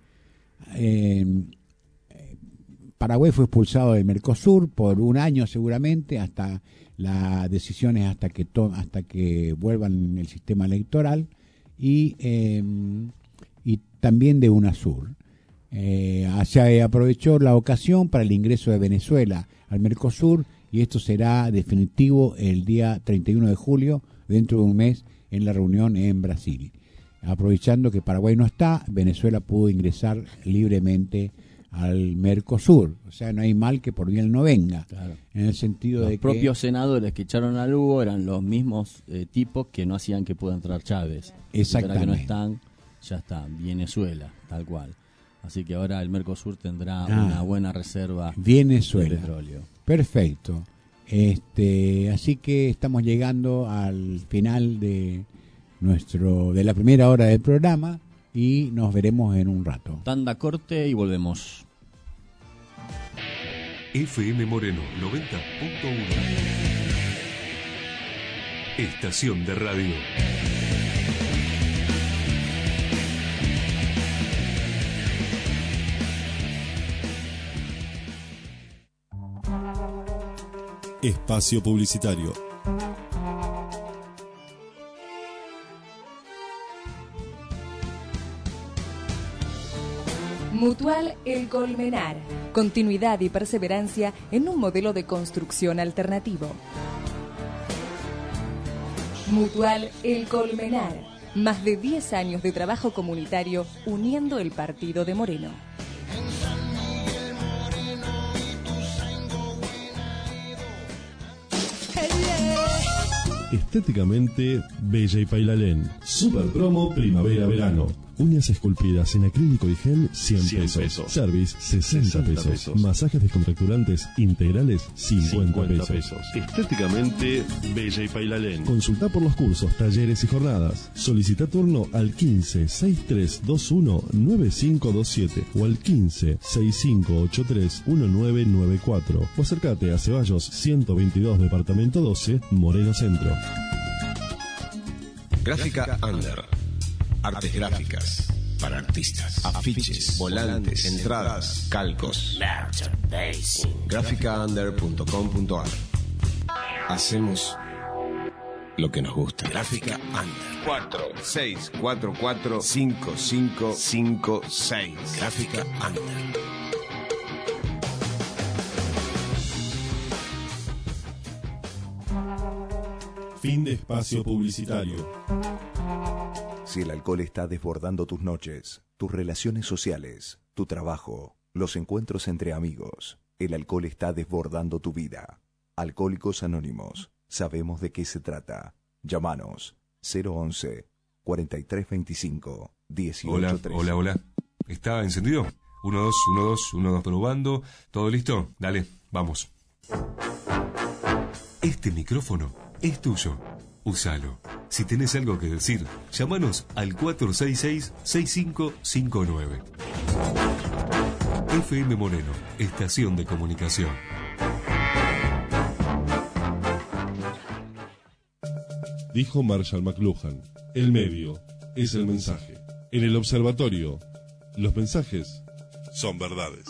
Paraguay fue expulsado del Mercosur por un año seguramente, hasta las decisiones, hasta que vuelvan el sistema electoral, y también de UNASUR. Se aprovechó la ocasión para el ingreso de Venezuela al Mercosur, y esto será definitivo el día 31 de julio, dentro de un mes, en la reunión en Brasil. Aprovechando que Paraguay no está, Venezuela pudo ingresar libremente al Mercosur. O sea, no hay mal que por bien no venga. Claro. En el sentido de que los propios senadores que echaron a Lugo eran los mismos tipos que no hacían que pueda entrar Chávez. Exactamente. Ahora que no están, ya está, Venezuela, tal cual. Así que ahora el Mercosur tendrá una buena reserva Venezuela. de petróleo. Perfecto. Así que estamos llegando al final de la primera hora del programa, y nos veremos en un rato. Tanda, corte y volvemos. FM Moreno 90.1. Estación de radio. Espacio publicitario. Mutual El Colmenar. Continuidad y perseverancia en un modelo de construcción alternativo. Mutual El Colmenar. Más de 10 años de trabajo comunitario uniendo el partido de Moreno. Estéticamente bella y Pailalén. Super promo primavera-verano. Uñas esculpidas en acrílico y gel, 100 pesos. Service, 60 pesos. Masajes descontracturantes integrales, 50 pesos. Estéticamente bella y Pailalén. Consulta por los cursos, talleres y jornadas. Solicita turno al 15-6321-9527 o al 15-6583-1994 o acércate a Ceballos 122, departamento 12, Moreno Centro. Gráfica Under. Artes gráficas para artistas, afiches, volantes, entradas, calcos. Graficaunder.com.ar. Hacemos lo que nos gusta. Gráfica Under. 46445556. Gráfica Under. Fin de espacio publicitario. Si el alcohol está desbordando tus noches, tus relaciones sociales, tu trabajo, los encuentros entre amigos, el alcohol está desbordando tu vida. Alcohólicos Anónimos, sabemos de qué se trata. Llámanos 011-4325-183. Hola. ¿Está encendido? 1, 2, 1, 2, 1, 2, probando. ¿Todo listo? Dale, vamos. Este micrófono es tuyo. Úsalo. Si tenés algo que decir, llámanos al 466-6559. FM Moreno, estación de comunicación. Dijo Marshall McLuhan, el medio es el mensaje. En el observatorio, los mensajes son verdades.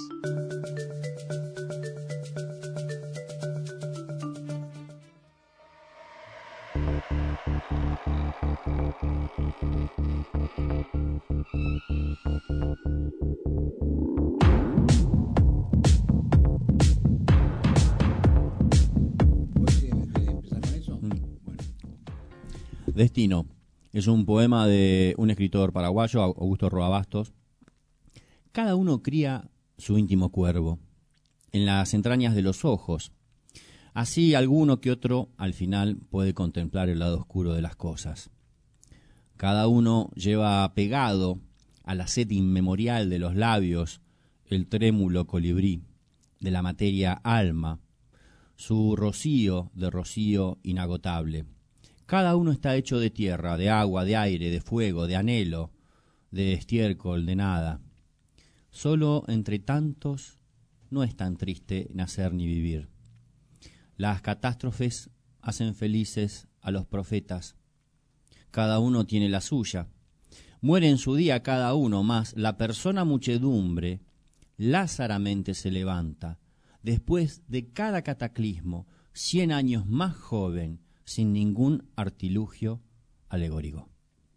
Destino. Es un poema de un escritor paraguayo, Augusto Roa Bastos. Cada uno cría su íntimo cuervo en las entrañas de los ojos. Así alguno que otro al final puede contemplar el lado oscuro de las cosas. Cada uno lleva pegado a la sed inmemorial de los labios el trémulo colibrí de la materia alma, su rocío de rocío inagotable. Cada uno está hecho de tierra, de agua, de aire, de fuego, de anhelo, de estiércol, de nada. Solo entre tantos no es tan triste nacer ni vivir. Las catástrofes hacen felices a los profetas. Cada uno tiene la suya. Muere en su día cada uno, mas la persona muchedumbre lázaramente se levanta, después de cada cataclismo, 100 años más joven, sin ningún artilugio alegórico.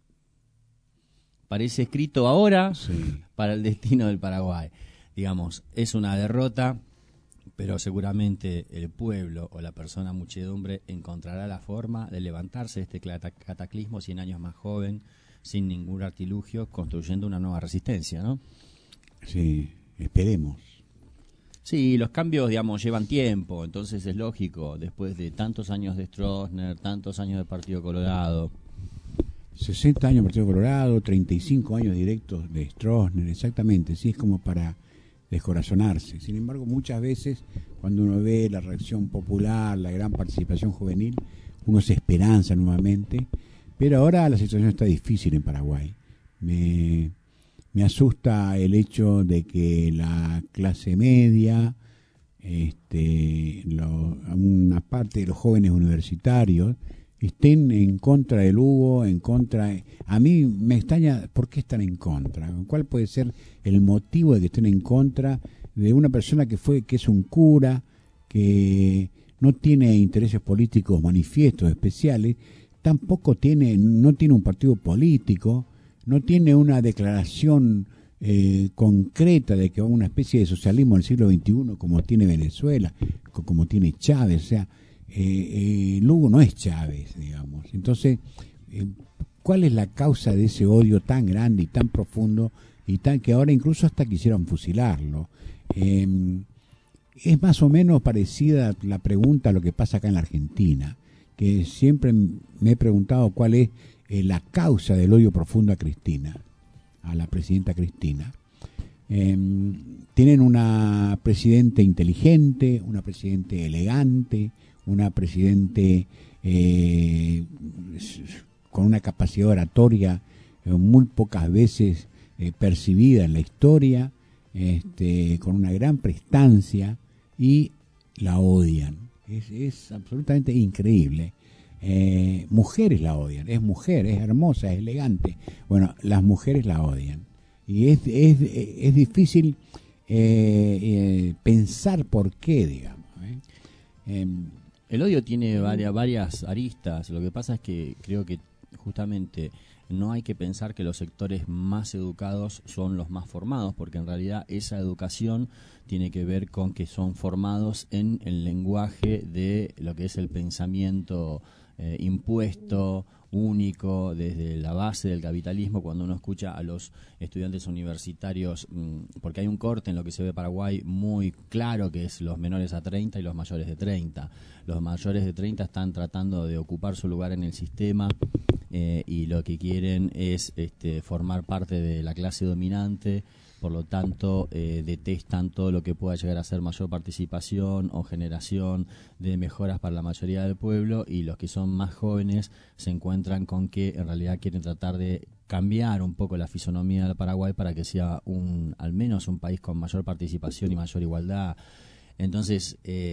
Parece escrito ahora para el destino del Paraguay. Digamos, es una derrota, pero seguramente el pueblo o la persona muchedumbre encontrará la forma de levantarse de este cataclismo 100 años más joven, sin ningún artilugio, construyendo una nueva resistencia, ¿no? Sí, esperemos. Sí, los cambios, digamos, llevan tiempo, entonces es lógico, después de tantos años de Stroessner, tantos años de Partido Colorado. 60 años de Partido Colorado, 35 años directos de Stroessner, exactamente, sí, es como para descorazonarse. Sin embargo, muchas veces, cuando uno ve la reacción popular, la gran participación juvenil, uno se esperanza nuevamente, pero ahora la situación está difícil en Paraguay. Me asusta el hecho de que la clase media, una parte de los jóvenes universitarios, estén en contra de Lugo, en contra. A mí me extraña por qué están en contra. ¿Cuál puede ser el motivo de que estén en contra de una persona que es un cura, que no tiene intereses políticos manifiestos especiales, tampoco no tiene un partido político, no tiene una declaración concreta de que va a una especie de socialismo del siglo XXI como tiene Venezuela, como tiene Chávez? O sea, Lugo no es Chávez, digamos. Entonces, ¿cuál es la causa de ese odio tan grande y tan profundo y tan que ahora incluso hasta quisieran fusilarlo? Es más o menos parecida la pregunta a lo que pasa acá en la Argentina, que siempre me he preguntado cuál es la causa del odio profundo a Cristina, a la presidenta Cristina. Tienen una presidente inteligente, una presidente elegante, una presidente con una capacidad oratoria muy pocas veces percibida en la historia, con una gran prestancia, y la odian. Es absolutamente increíble. Mujeres la odian, es mujer, es hermosa, es elegante. Bueno, las mujeres la odian. Y es difícil pensar por qué, digamos. El odio tiene varias aristas. Lo que pasa es que creo que justamente no hay que pensar que los sectores más educados son los más formados, porque en realidad esa educación tiene que ver con que son formados en el lenguaje de lo que es el pensamiento impuesto, único, desde la base del capitalismo. Cuando uno escucha a los estudiantes universitarios, porque hay un corte en lo que se ve en Paraguay muy claro, que es los menores a 30 y los mayores de 30. Los mayores de 30 están tratando de ocupar su lugar en el sistema, y lo que quieren es formar parte de la clase dominante. Por lo tanto, detestan todo lo que pueda llegar a ser mayor participación o generación de mejoras para la mayoría del pueblo, y los que son más jóvenes se encuentran con que en realidad quieren tratar de cambiar un poco la fisonomía del Paraguay para que sea al menos un país con mayor participación y mayor igualdad. Entonces,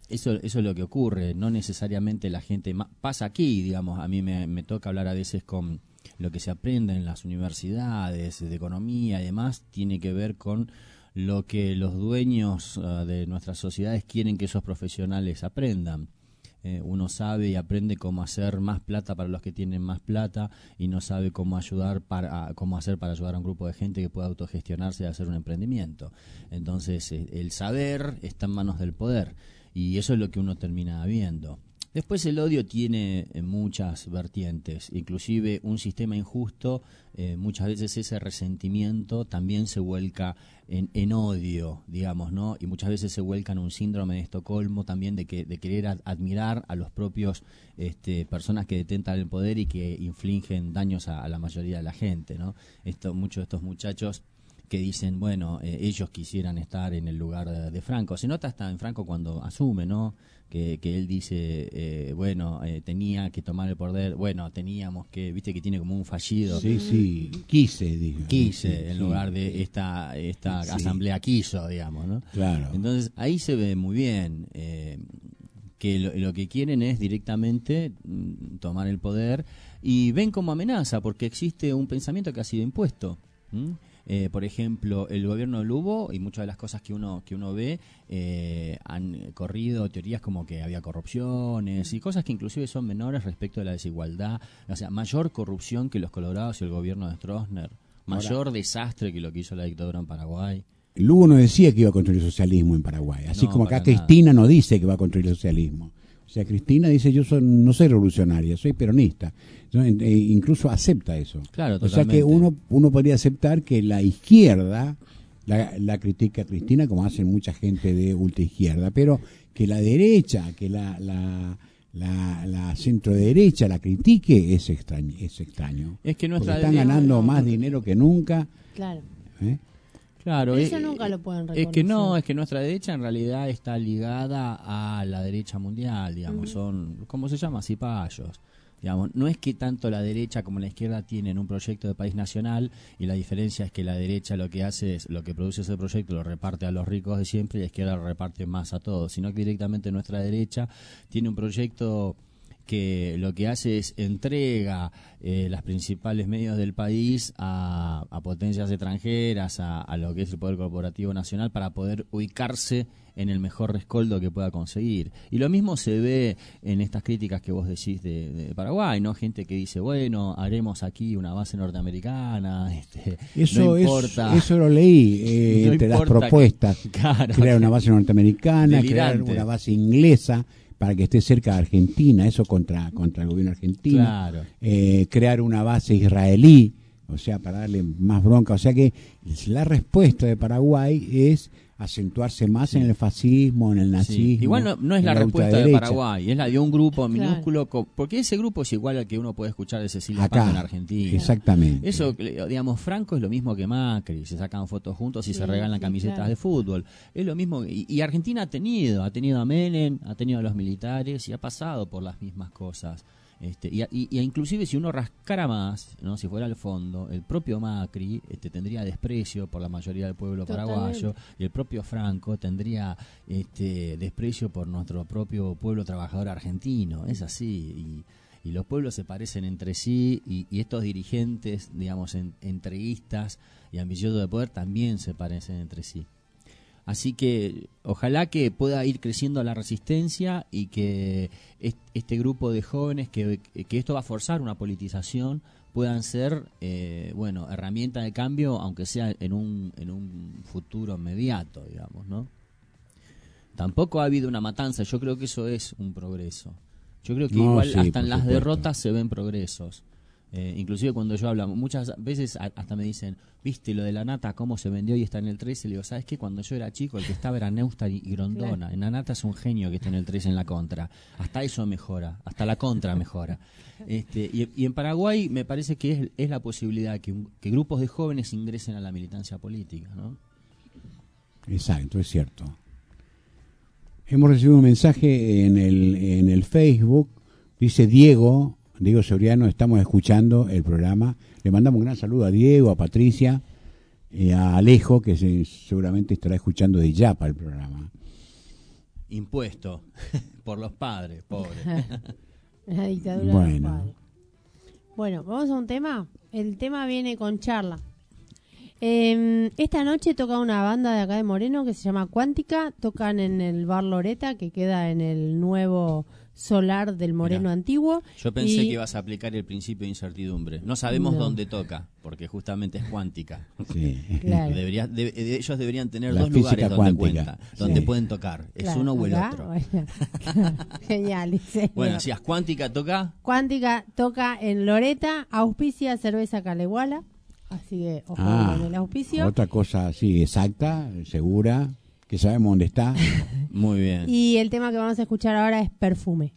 eso es lo que ocurre, no necesariamente la gente pasa aquí, digamos, a mí me toca hablar a veces con lo que se aprende en las universidades de economía y demás, tiene que ver con lo que los dueños de nuestras sociedades quieren que esos profesionales aprendan. Uno sabe y aprende cómo hacer más plata para los que tienen más plata y no sabe cómo hacer para ayudar a un grupo de gente que pueda autogestionarse y hacer un emprendimiento. Entonces el saber está en manos del poder y eso es lo que uno termina viendo. Después el odio tiene muchas vertientes, inclusive un sistema injusto, muchas veces ese resentimiento también se vuelca en odio, digamos, ¿no? Y muchas veces se vuelca en un síndrome de Estocolmo también de querer admirar a los propios personas que detentan el poder y que infligen daños a la mayoría de la gente, ¿no? Muchos de estos muchachos que dicen, bueno, ellos quisieran estar en el lugar de Franco. Se nota hasta en Franco cuando asume, ¿no? Que él dice, tenía que tomar el poder, teníamos que, viste que tiene como un fallido. Sí, quise, en lugar de esta asamblea quiso, digamos, ¿no? Claro. Entonces, ahí se ve muy bien que lo que quieren es directamente tomar el poder y ven como amenaza, porque existe un pensamiento que ha sido impuesto. Por ejemplo, el gobierno de Lugo y muchas de las cosas que uno ve han corrido teorías como que había corrupciones y cosas que inclusive son menores respecto de la desigualdad, o sea, mayor corrupción que los colorados y el gobierno de Stroessner, mayor desastre que lo que hizo la dictadura en Paraguay. Lugo no decía que iba a construir socialismo en Paraguay, así como acá Cristina no dice que va a construir el socialismo. O sea, Cristina dice, no soy revolucionaria, soy peronista. Incluso acepta eso. Claro, o sea que uno podría aceptar que la izquierda la critica a Cristina, como hacen mucha gente de ultraizquierda, pero que la derecha, que la centro-derecha la critique es extraño. Es que nuestra están ganando más dinero que nunca. Claro. Claro, eso nunca lo pueden reconocer. Es que nuestra derecha en realidad está ligada a la derecha mundial, digamos, son, ¿cómo se llama? Cipayos. Digamos, no es que tanto la derecha como la izquierda tienen un proyecto de país nacional y la diferencia es que la derecha lo que hace es, lo que produce ese proyecto lo reparte a los ricos de siempre y la izquierda lo reparte más a todos, sino que directamente nuestra derecha tiene un proyecto que lo que hace es entrega los principales medios del país a potencias extranjeras, a lo que es el poder corporativo nacional para poder ubicarse en el mejor rescoldo que pueda conseguir. Y lo mismo se ve en estas críticas que vos decís de Paraguay, ¿no? Gente que dice, bueno, haremos aquí una base norteamericana, eso no importa. Eso lo leí no entre las propuestas. Claro, crear una base norteamericana, delirante. crear una base inglesa para que esté cerca de Argentina, eso contra el gobierno argentino. Claro. Crear una base israelí, o sea, para darle más bronca. O sea que la respuesta de Paraguay es acentuarse más en el fascismo, en el nazismo. Sí. Igual no es la respuesta de Paraguay, es la de un grupo minúsculo, porque ese grupo es igual al que uno puede escuchar de Cecilia Paz en Argentina. Exactamente. Eso, digamos, Franco es lo mismo que Macri, se sacan fotos juntos y se regalan camisetas de fútbol. Es lo mismo, y Argentina ha tenido a Menem, ha tenido a los militares y ha pasado por las mismas cosas. Y inclusive si uno rascara más, ¿no? Si fuera al fondo, el propio Macri tendría desprecio por la mayoría del pueblo paraguayo y el propio Franco tendría desprecio por nuestro propio pueblo trabajador argentino. Es así, y los pueblos se parecen entre sí y estos dirigentes, digamos, entreguistas y ambiciosos de poder también se parecen entre sí. Así que ojalá que pueda ir creciendo la resistencia y que este grupo de jóvenes, que esto va a forzar una politización, puedan ser herramienta de cambio, aunque sea en un futuro inmediato, digamos, ¿no? Tampoco ha habido una matanza, yo creo que eso es un progreso. Yo creo que hasta en las derrotas se ven progresos. Inclusive cuando yo hablo, muchas veces hasta me dicen, viste lo de la nata, cómo se vendió y está en el 13, le digo, ¿sabes qué? Cuando yo era chico el que estaba era Neustadt y Grondona, claro. En la nata es un genio que está en el 13 en la contra, hasta eso mejora, hasta la contra mejora. Y en Paraguay me parece que es la posibilidad que grupos de jóvenes ingresen a la militancia política, ¿no? Exacto, es cierto. Hemos recibido un mensaje en el Facebook, dice Diego Soriano, estamos escuchando el programa. Le mandamos un gran saludo a Diego, a Patricia, a Alejo, que seguramente estará escuchando de Yapa el programa. impuesto por los padres, pobre. La dictadura de los padres. Bueno, vamos a un tema. El tema viene con charla. Esta noche toca una banda de acá de Moreno que se llama Cuántica. Tocan en el Bar Loreta, que queda en el nuevo solar del Moreno antiguo. Yo pensé que ibas a aplicar el principio de incertidumbre. No sabemos dónde toca, porque justamente es cuántica. Sí. Claro. Ellos deberían tener La dos lugares cuántica. donde pueden tocar. Es uno o el otro. Genial. Bueno, decías, Cuántica toca. Cuántica toca en Loreta, auspicia Cerveza Caleguala. Así que, ojo con el auspicio. Otra cosa, sí, exacta, segura, que sabemos dónde está. Muy bien. Y el tema que vamos a escuchar ahora es Perfume.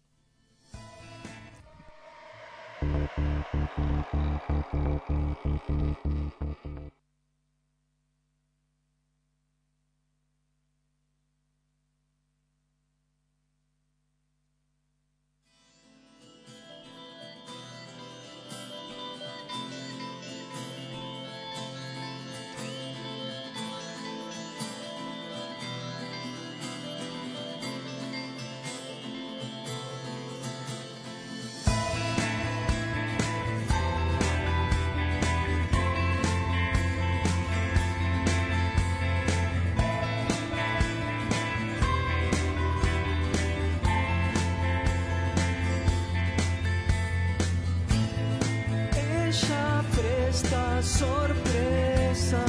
Ella presta sorpresas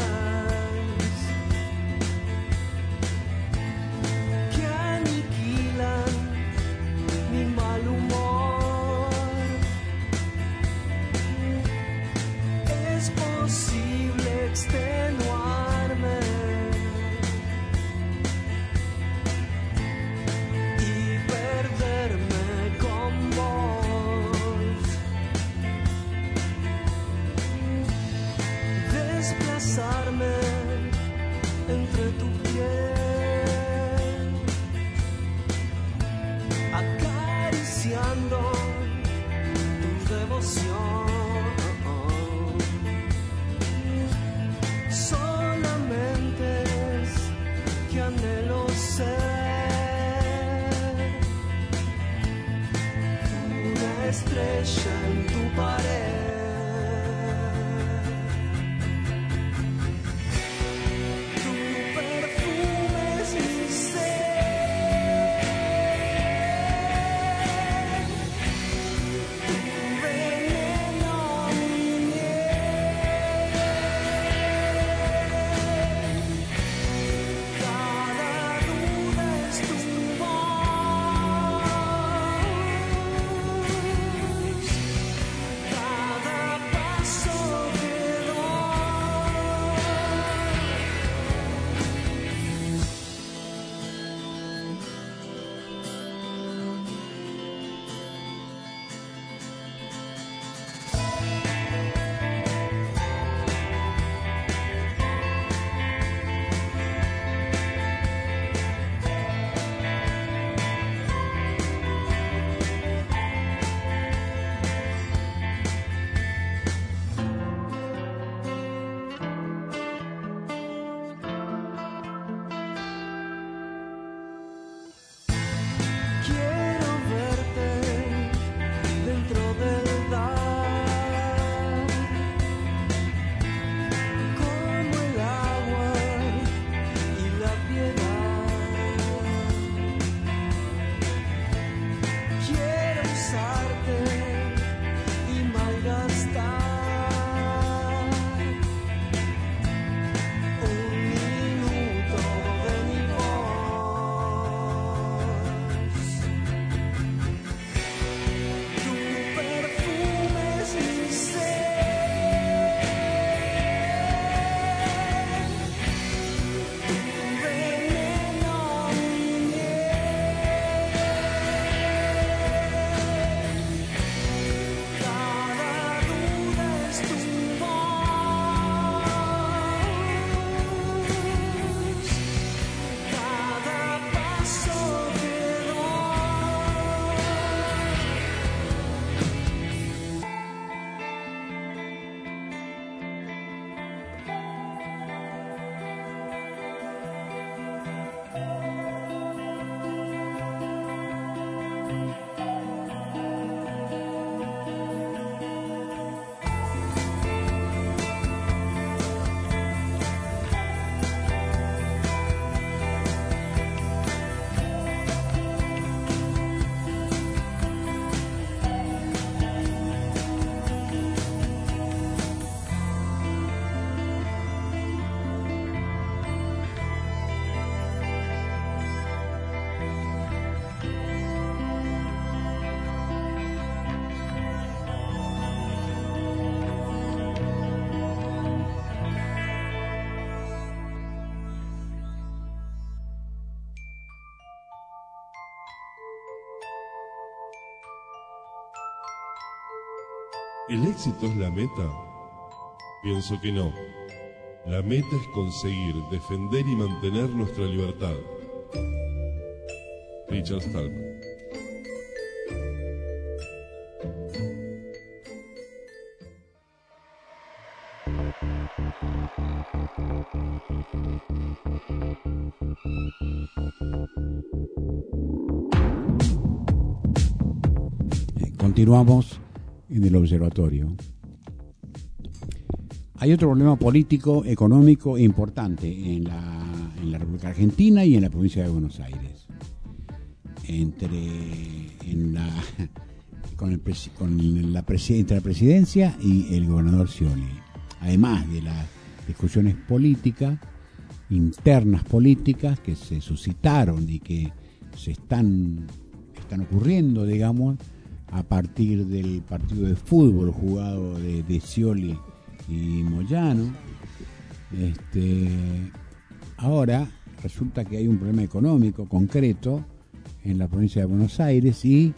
que aniquilan mi mal humor. Es posible extenuarme y perderme con vos, desplazarme entre tu piel, acariciando tu devoción. Solamente es que anhelo ser una estrella en tu pared. Tu perfume es mi ser, tu veneno mi miel. Cada duda es tu voz, ¿El éxito es la meta? Pienso que no. La meta es conseguir, defender y mantener nuestra libertad. Richard Stallman. Continuamos en el observatorio. Hay otro problema político, económico importante en la República Argentina y en la provincia de Buenos Aires. Entre la presidencia y el gobernador Scioli. Además de las discusiones políticas, internas políticas que se suscitaron y que se están ocurriendo, digamos, a partir del partido de fútbol jugado de Scioli y Moyano. Ahora resulta que hay un problema económico concreto en la provincia de Buenos Aires y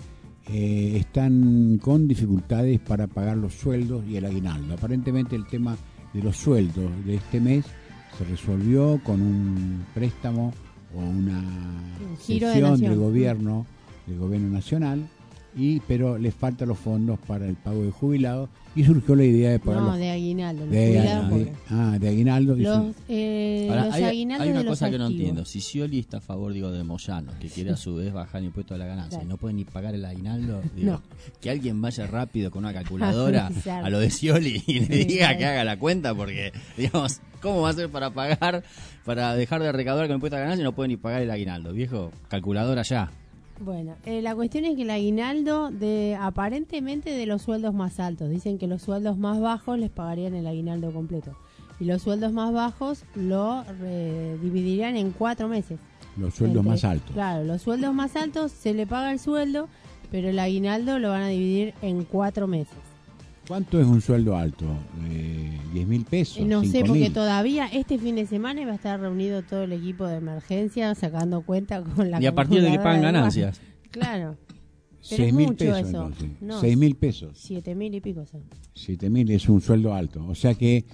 están con dificultades para pagar los sueldos y el aguinaldo. Aparentemente el tema de los sueldos de este mes se resolvió con un préstamo o una cesión del gobierno nacional, pero les faltan los fondos para el pago de jubilados y surgió la idea de pagar de aguinaldo. De aguinaldo. Ahora, los aguinaldos hay una de cosa los que no activos. entiendo. Si Scioli está a favor, de Moyano, que quiere a su vez bajar el impuesto a la ganancia, Claro. y no puede ni pagar el aguinaldo, No. que alguien vaya rápido con una calculadora Claro. a lo de Scioli y le diga que haga la cuenta, porque, digamos, ¿cómo va a ser para pagar, para dejar de recaudar con el impuesto a la ganancia y no puede ni pagar el aguinaldo? Viejo, calculadora ya. Bueno, la cuestión es que el aguinaldo aparentemente de los sueldos más altos. Dicen que los sueldos más bajos les pagarían el aguinaldo completo. Y los sueldos más bajos lo dividirían en 4 meses. Los sueldos más altos. Claro, los sueldos más altos se le paga el sueldo, pero el aguinaldo lo van a dividir en 4 meses. ¿Cuánto es un sueldo alto? 10.000 pesos. No sé, 5.000. porque todavía este fin de semana va a estar reunido todo el equipo de emergencia sacando cuenta con la Y a partir de que pagan calculadora ganancias. Claro. Pero es 6.000 mucho pesos, eso. entonces. No, 6.000 pesos. 7.000 y pico son. 7.000 es un sueldo alto. O sea que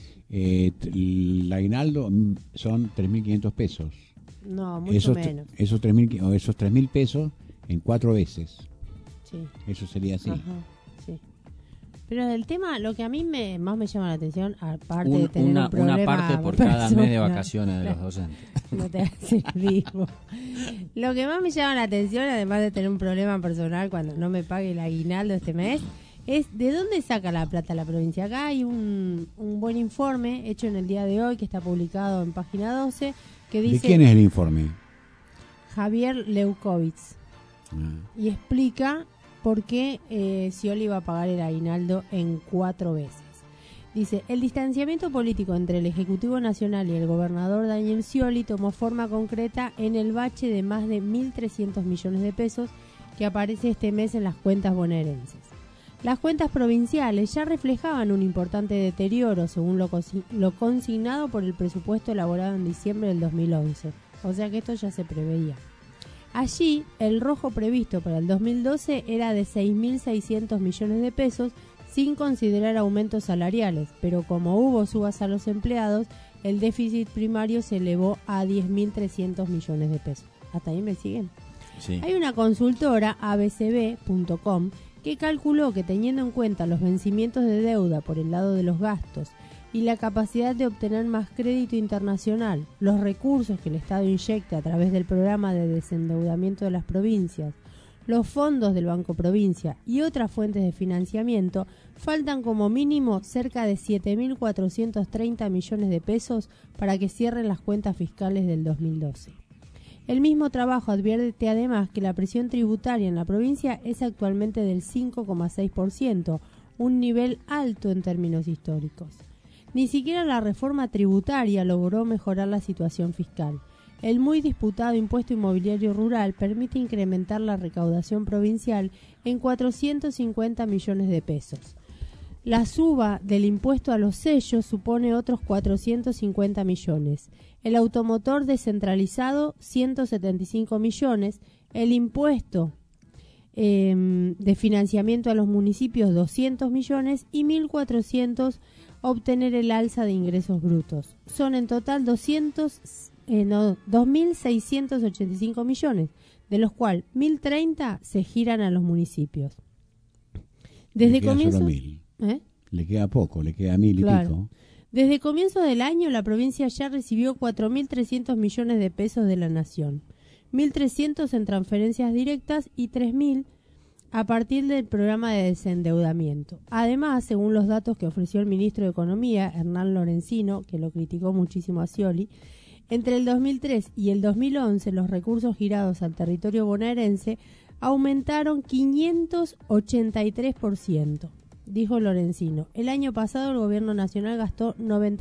el aguinaldo son 3.500 pesos. No, mucho menos. Esos 3.000 pesos en 4 veces. Sí. Eso sería así. Ajá, sí. Pero el tema, lo que a mí más me llama la atención, aparte de tener un problema una parte por cada mes de personal, vacaciones de los claro, docentes. no te haces vivo. Lo que más me llama la atención, además de tener un problema personal cuando no me pague el aguinaldo este mes, es de dónde saca la plata la provincia. Acá hay un buen informe hecho en el día de hoy que está publicado en página 12 que dice... ¿De quién es el informe? Javier Leukovitz. Y explica por qué Scioli va a pagar el aguinaldo en 4 veces. Dice, el distanciamiento político entre el Ejecutivo Nacional y el gobernador Daniel Scioli tomó forma concreta en el bache de más de 1.300 millones de pesos que aparece este mes en las cuentas bonaerenses. Las cuentas provinciales ya reflejaban un importante deterioro según lo consignado por el presupuesto elaborado en diciembre del 2011. O sea que esto ya se preveía. Allí, el rojo previsto para el 2012 era de 6.600 millones de pesos, sin considerar aumentos salariales, pero como hubo subas a los empleados, el déficit primario se elevó a 10.300 millones de pesos. ¿Hasta ahí me siguen? Sí. Hay una consultora, abcb.com, que calculó que teniendo en cuenta los vencimientos de deuda por el lado de los gastos y la capacidad de obtener más crédito internacional, los recursos que el Estado inyecta a través del programa de desendeudamiento de las provincias, los fondos del Banco Provincia y otras fuentes de financiamiento, faltan como mínimo cerca de 7.430 millones de pesos para que cierren las cuentas fiscales del 2012. El mismo trabajo advierte además que la presión tributaria en la provincia es actualmente del 5,6%, un nivel alto en términos históricos. Ni siquiera la reforma tributaria logró mejorar la situación fiscal. El muy disputado impuesto inmobiliario rural permite incrementar la recaudación provincial en 450 millones de pesos. La suba del impuesto a los sellos supone otros 450 millones. El automotor descentralizado, 175 millones. El impuesto de financiamiento a los municipios 200 millones y 1.400 obtener el alza de ingresos brutos. Son en total 2.685 millones, de los cuales 1.030 se giran a los municipios. Desde comienzo, le queda poco, le queda 1.000 y pico. Desde comienzo del año, la provincia ya recibió 4.300 millones de pesos de la Nación, 1.300 en transferencias directas y 3.000 a partir del programa de desendeudamiento. Además, según los datos que ofreció el ministro de Economía, Hernán Lorenzino, que lo criticó muchísimo a Scioli, entre el 2003 y el 2011 los recursos girados al territorio bonaerense aumentaron 583%. Dijo Lorenzino, el año pasado el gobierno nacional gastó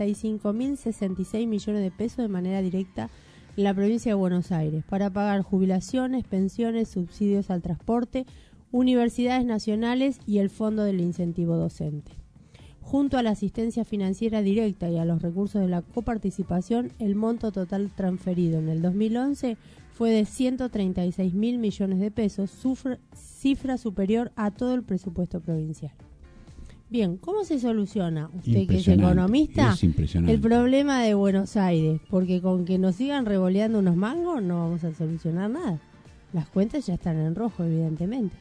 95.066 millones de pesos de manera directa en la provincia de Buenos Aires para pagar jubilaciones, pensiones, subsidios al transporte, universidades nacionales y el fondo del incentivo docente. Junto a la asistencia financiera directa y a los recursos de la coparticipación, el monto total transferido en el 2011 fue de 136.000 millones de pesos, cifra superior a todo el presupuesto provincial. Bien, ¿cómo se soluciona, usted que es economista, el problema de Buenos Aires? Porque con que nos sigan revoleando unos mangos no vamos a solucionar nada. Las cuentas ya están en rojo, evidentemente.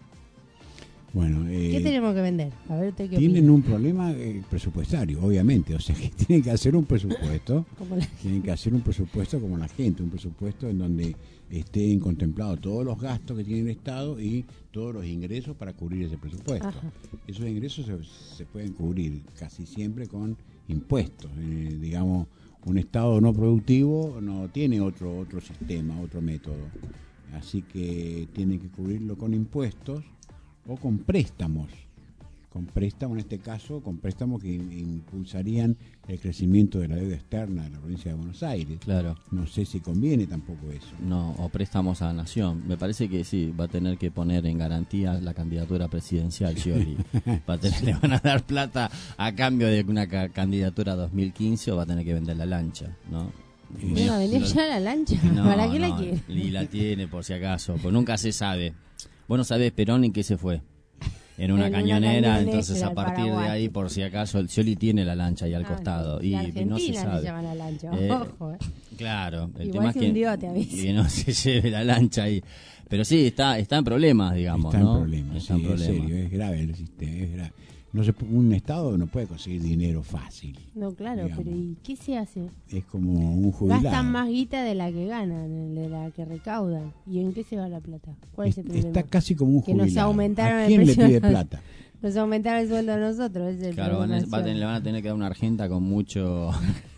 Bueno, ¿qué tenemos que vender? A ver, ¿usted qué tienen opina? un problema presupuestario, obviamente. O sea, que tienen que hacer un presupuesto. Tienen que hacer un presupuesto como la gente. Un presupuesto en donde estén contemplados todos los gastos que tiene el Estado y todos los ingresos para cubrir ese presupuesto. Ajá. Esos ingresos se pueden cubrir casi siempre con impuestos. Digamos, un Estado no productivo no tiene otro sistema, otro método. Así que tienen que cubrirlo con impuestos o con préstamos. Con préstamos, en este caso, con préstamos que impulsarían el crecimiento de la deuda externa de la provincia de Buenos Aires. Claro. No sé si conviene tampoco eso. No, o préstamos a la nación. Me parece que sí, va a tener que poner en garantía la candidatura presidencial, Scioli. Le van a dar plata a cambio de una candidatura 2015 o va a tener que vender la lancha, ¿no? ¿Va a vender ya la lancha? No, ¿Para qué la no, quiere? Y la tiene por si acaso, pues nunca se sabe. Vos no sabés Perón en qué se fue. En una cañonera, entonces a partir de ahí, por si acaso, el Scioli tiene la lancha ahí al costado. Y Argentina no se sabe. se llama la lancha, ojo. Claro, el Igual tema es se hundió, te aviso. que no se lleve la lancha ahí. Pero sí, está en problemas, digamos, Está ¿no? en problemas, Está en problemas. es serio, es grave el sistema, es grave. Un Estado no puede conseguir dinero fácil. No, claro, digamos. pero ¿y qué se hace? Es como un jubilado. Gastan más guita de la que ganan, de la que recaudan. ¿Y en qué se va la plata? ¿Cuál es el problema? Está casi como un que jubilado. nos aumentaron ¿A quién el le precio? pide plata? Nos aumentaron el sueldo a nosotros. Es el Claro, problema. le van a tener que dar una argenta con mucho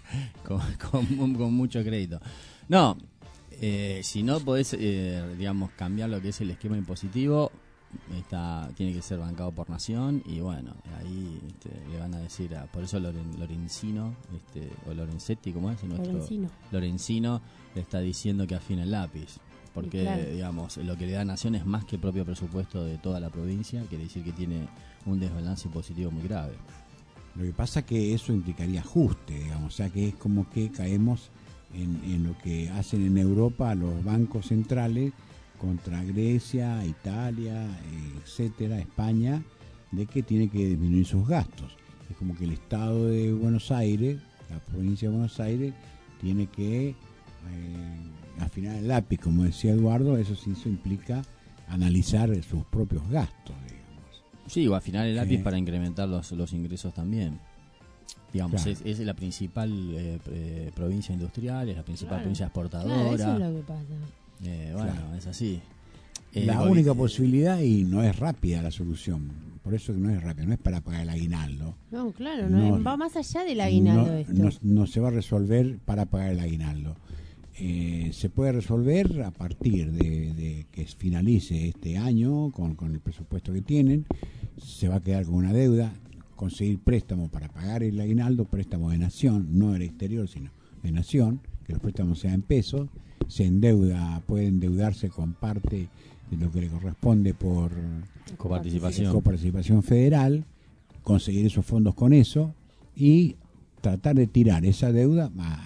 con mucho crédito. No, si no podés, digamos, cambiar lo que es el esquema impositivo, tiene que ser bancado por nación y bueno, ahí le van a decir, por eso Lorenzino, o Lorenzetti, ¿cómo es? Lorenzino le está diciendo que afine el lápiz. Porque, digamos, lo que le da Nación es más que el propio presupuesto de toda la provincia, quiere decir que tiene un desbalance positivo muy grave. Lo que pasa que eso implicaría ajuste, digamos, o sea que es como que caemos en lo que hacen en Europa los bancos centrales contra Grecia, Italia, etcétera, España, de que tiene que disminuir sus gastos. Es como que el Estado de Buenos Aires, la provincia de Buenos Aires, tiene que afinar el lápiz, como decía Eduardo. Eso implica analizar sus propios gastos, digamos. Sí, o afinar el lápiz para incrementar los ingresos también. Digamos, claro. es la principal provincia industrial, es la principal provincia exportadora. Claro, eso es lo que pasa. Bueno, es así. La única posibilidad, y no es rápida la solución, por eso que no es rápida, no es para pagar el aguinaldo. No, claro, no va más allá del aguinaldo esto. No se va a resolver para pagar el aguinaldo. Se puede resolver a partir de que finalice este año con el presupuesto que tienen. Se va a quedar con una deuda, conseguir préstamos para pagar el aguinaldo, préstamos de nación, no del exterior, sino de nación, que los préstamos sean en pesos. Se endeuda, puede endeudarse con parte de lo que le corresponde por coparticipación federal, conseguir esos fondos con eso y tratar de tirar esa deuda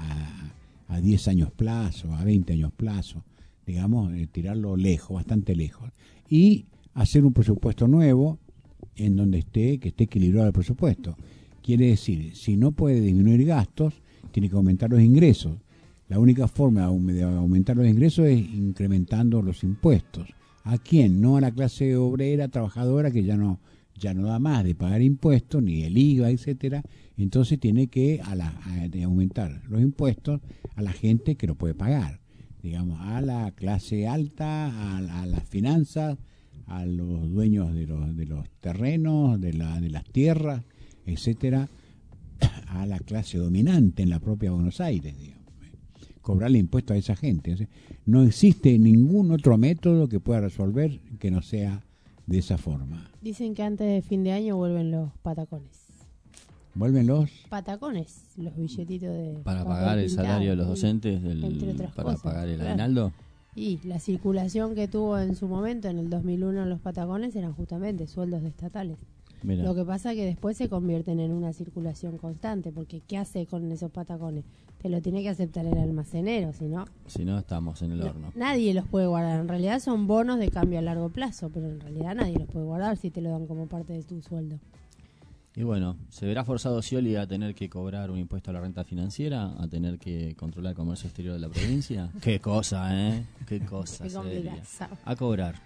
a 10 años plazo, a 20 años plazo, digamos, tirarlo lejos, bastante lejos. Y hacer un presupuesto nuevo en donde que esté equilibrado el presupuesto. Quiere decir, si no puede disminuir gastos, tiene que aumentar los ingresos. La única forma de aumentar los ingresos es incrementando los impuestos. ¿A quién? No a la clase obrera, trabajadora, que ya no da más de pagar impuestos, ni el IVA, etcétera. Entonces tiene que aumentar los impuestos a la gente que lo puede pagar. Digamos, a la clase alta, a las finanzas, a los dueños de los terrenos, de las tierras, etcétera, a la clase dominante en la propia Buenos Aires, digamos. Cobrarle impuestos a esa gente. O sea, no existe ningún otro método que pueda resolver que no sea de esa forma. Dicen que antes de fin de año vuelven los patacones. ¿Vuelven los? Patacones, los billetitos de... Para pagar el salario de los docentes, entre otras para cosas, pagar el claro. aguinaldo. Y la circulación que tuvo en su momento, en el 2001, los patacones eran justamente sueldos de estatales. Mirá. Lo que pasa es que después se convierten en una circulación constante, porque ¿qué hace con esos patacones? Te lo tiene que aceptar el almacenero, si no... Si no, estamos en el horno. Nadie los puede guardar. En realidad son bonos de cambio a largo plazo, pero en realidad nadie los puede guardar si te lo dan como parte de tu sueldo. Y bueno, ¿se verá forzado Scioli a tener que cobrar un impuesto a la renta financiera? ¿A tener que controlar el comercio exterior de la provincia? Qué cosa, ¿eh? Qué cosa Qué seria. complicado. A cobrar.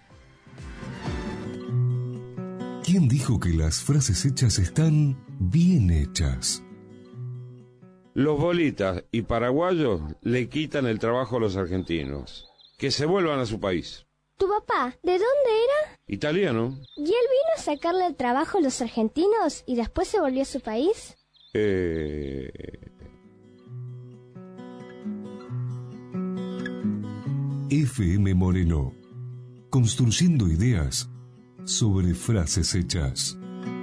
¿Quién dijo que las frases hechas están bien hechas? Los bolitas y paraguayos le quitan el trabajo a los argentinos. Que se vuelvan a su país. ¿Tu papá, de dónde era? Italiano. ¿Y él vino a sacarle el trabajo a los argentinos y después se volvió a su país? FM Moreno. Construyendo ideas sobre frases hechas.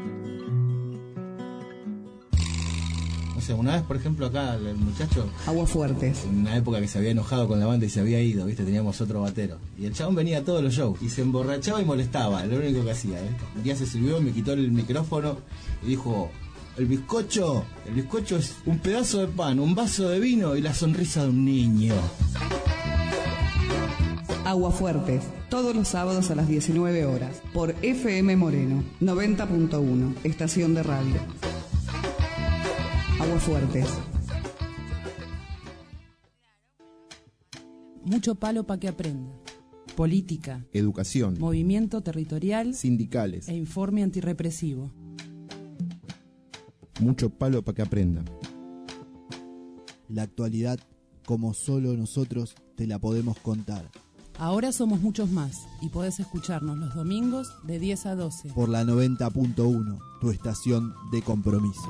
O sea, una vez, por ejemplo, acá el muchacho... Aguafuertes. En una época que se había enojado con la banda y se había ido, ¿viste? Teníamos otro batero. Y el chabón venía a todos los shows y se emborrachaba y molestaba, lo único que hacía, ¿eh? Un día se sirvió, me quitó el micrófono y dijo... El bizcocho es un pedazo de pan, un vaso de vino y la sonrisa de un niño. Aguafuertes, todos los sábados a las 19 horas, por FM Moreno, 90.1, estación de radio. Aguafuertes. Mucho palo para que aprenda. Política, educación, movimiento territorial, sindicales e informe antirrepresivo. Mucho palo para que aprenda. La actualidad, como solo nosotros te la podemos contar. Ahora somos muchos más y podés escucharnos los domingos de 10 a 12. Por la 90.1, tu estación de compromiso.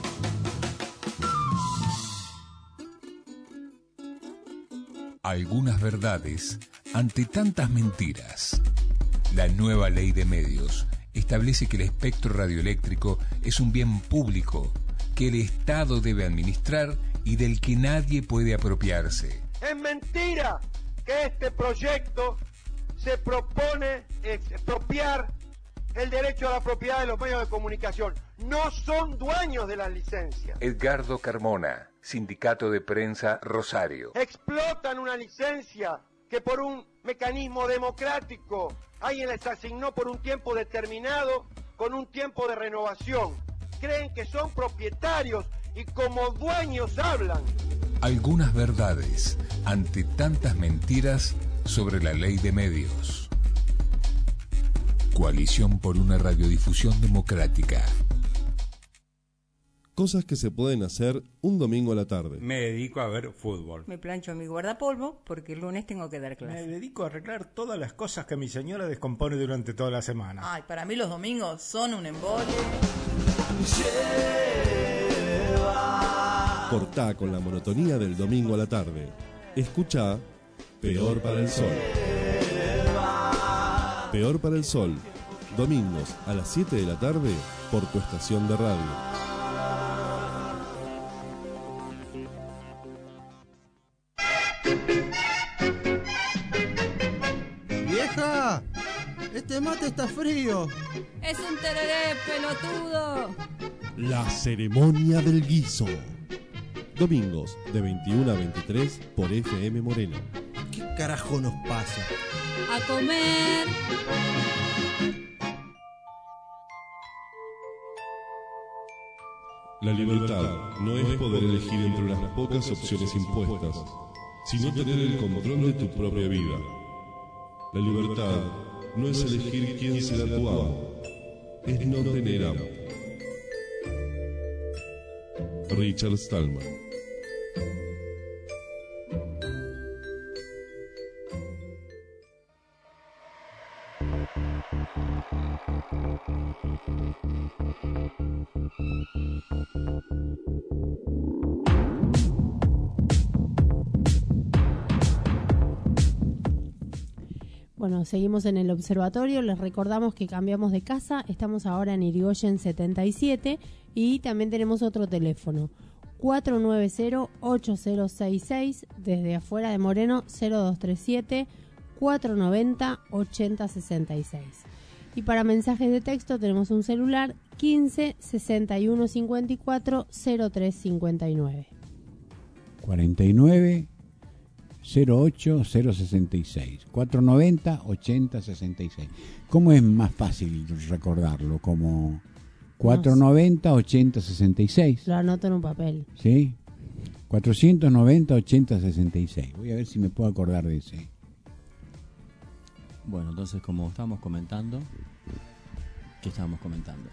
Algunas verdades ante tantas mentiras. La nueva ley de medios establece que el espectro radioeléctrico es un bien público que el Estado debe administrar y del que nadie puede apropiarse. Es mentira que este proyecto se propone expropiar el derecho a la propiedad de los medios de comunicación. No son dueños de las licencias. Edgardo Carmona, Sindicato de Prensa Rosario. Explotan una licencia que por un mecanismo democrático alguien les asignó por un tiempo determinado, con un tiempo de renovación. Creen que son propietarios y como dueños hablan. Algunas verdades ante tantas mentiras sobre la ley de medios. Coalición por una radiodifusión democrática. Cosas que se pueden hacer un domingo a la tarde. Me dedico a ver fútbol. Me plancho mi guardapolvo porque el lunes tengo que dar clase. Me dedico a arreglar todas las cosas que mi señora descompone durante toda la semana. Ay, para mí los domingos son un embole. Cortá con la monotonía del domingo a la tarde. Escuchá Peor para el Sol. Peor para el Sol. Domingos a las 7 de la tarde por tu estación de radio. ¡Vieja! Este mate está frío. Es un tereré, pelotudo. La ceremonia del guiso. Domingos de 21 a 23 por FM Moreno. ¿Qué carajo nos pasa? A comer. La libertad no es poder elegir entre unas pocas opciones impuestas, sino tener el control de tu propia vida. La libertad no es elegir quién será tu amo, es no tener amo. Richard Stallman. Bueno, seguimos en el observatorio, les recordamos que cambiamos de casa, estamos ahora en Irigoyen 77 y también tenemos otro teléfono, 490-8066, desde afuera de Moreno 0237-490-8066. Y para mensajes de texto tenemos un celular 15 61 54 03 59. 49 08 066 490 80 66. ¿Cómo es más fácil recordarlo? Como 490 80 66. Lo anoto en un papel. ¿Sí? 490 80 66. Voy a ver si me puedo acordar de ese. Bueno, entonces como estábamos comentando, ¿qué estábamos comentando?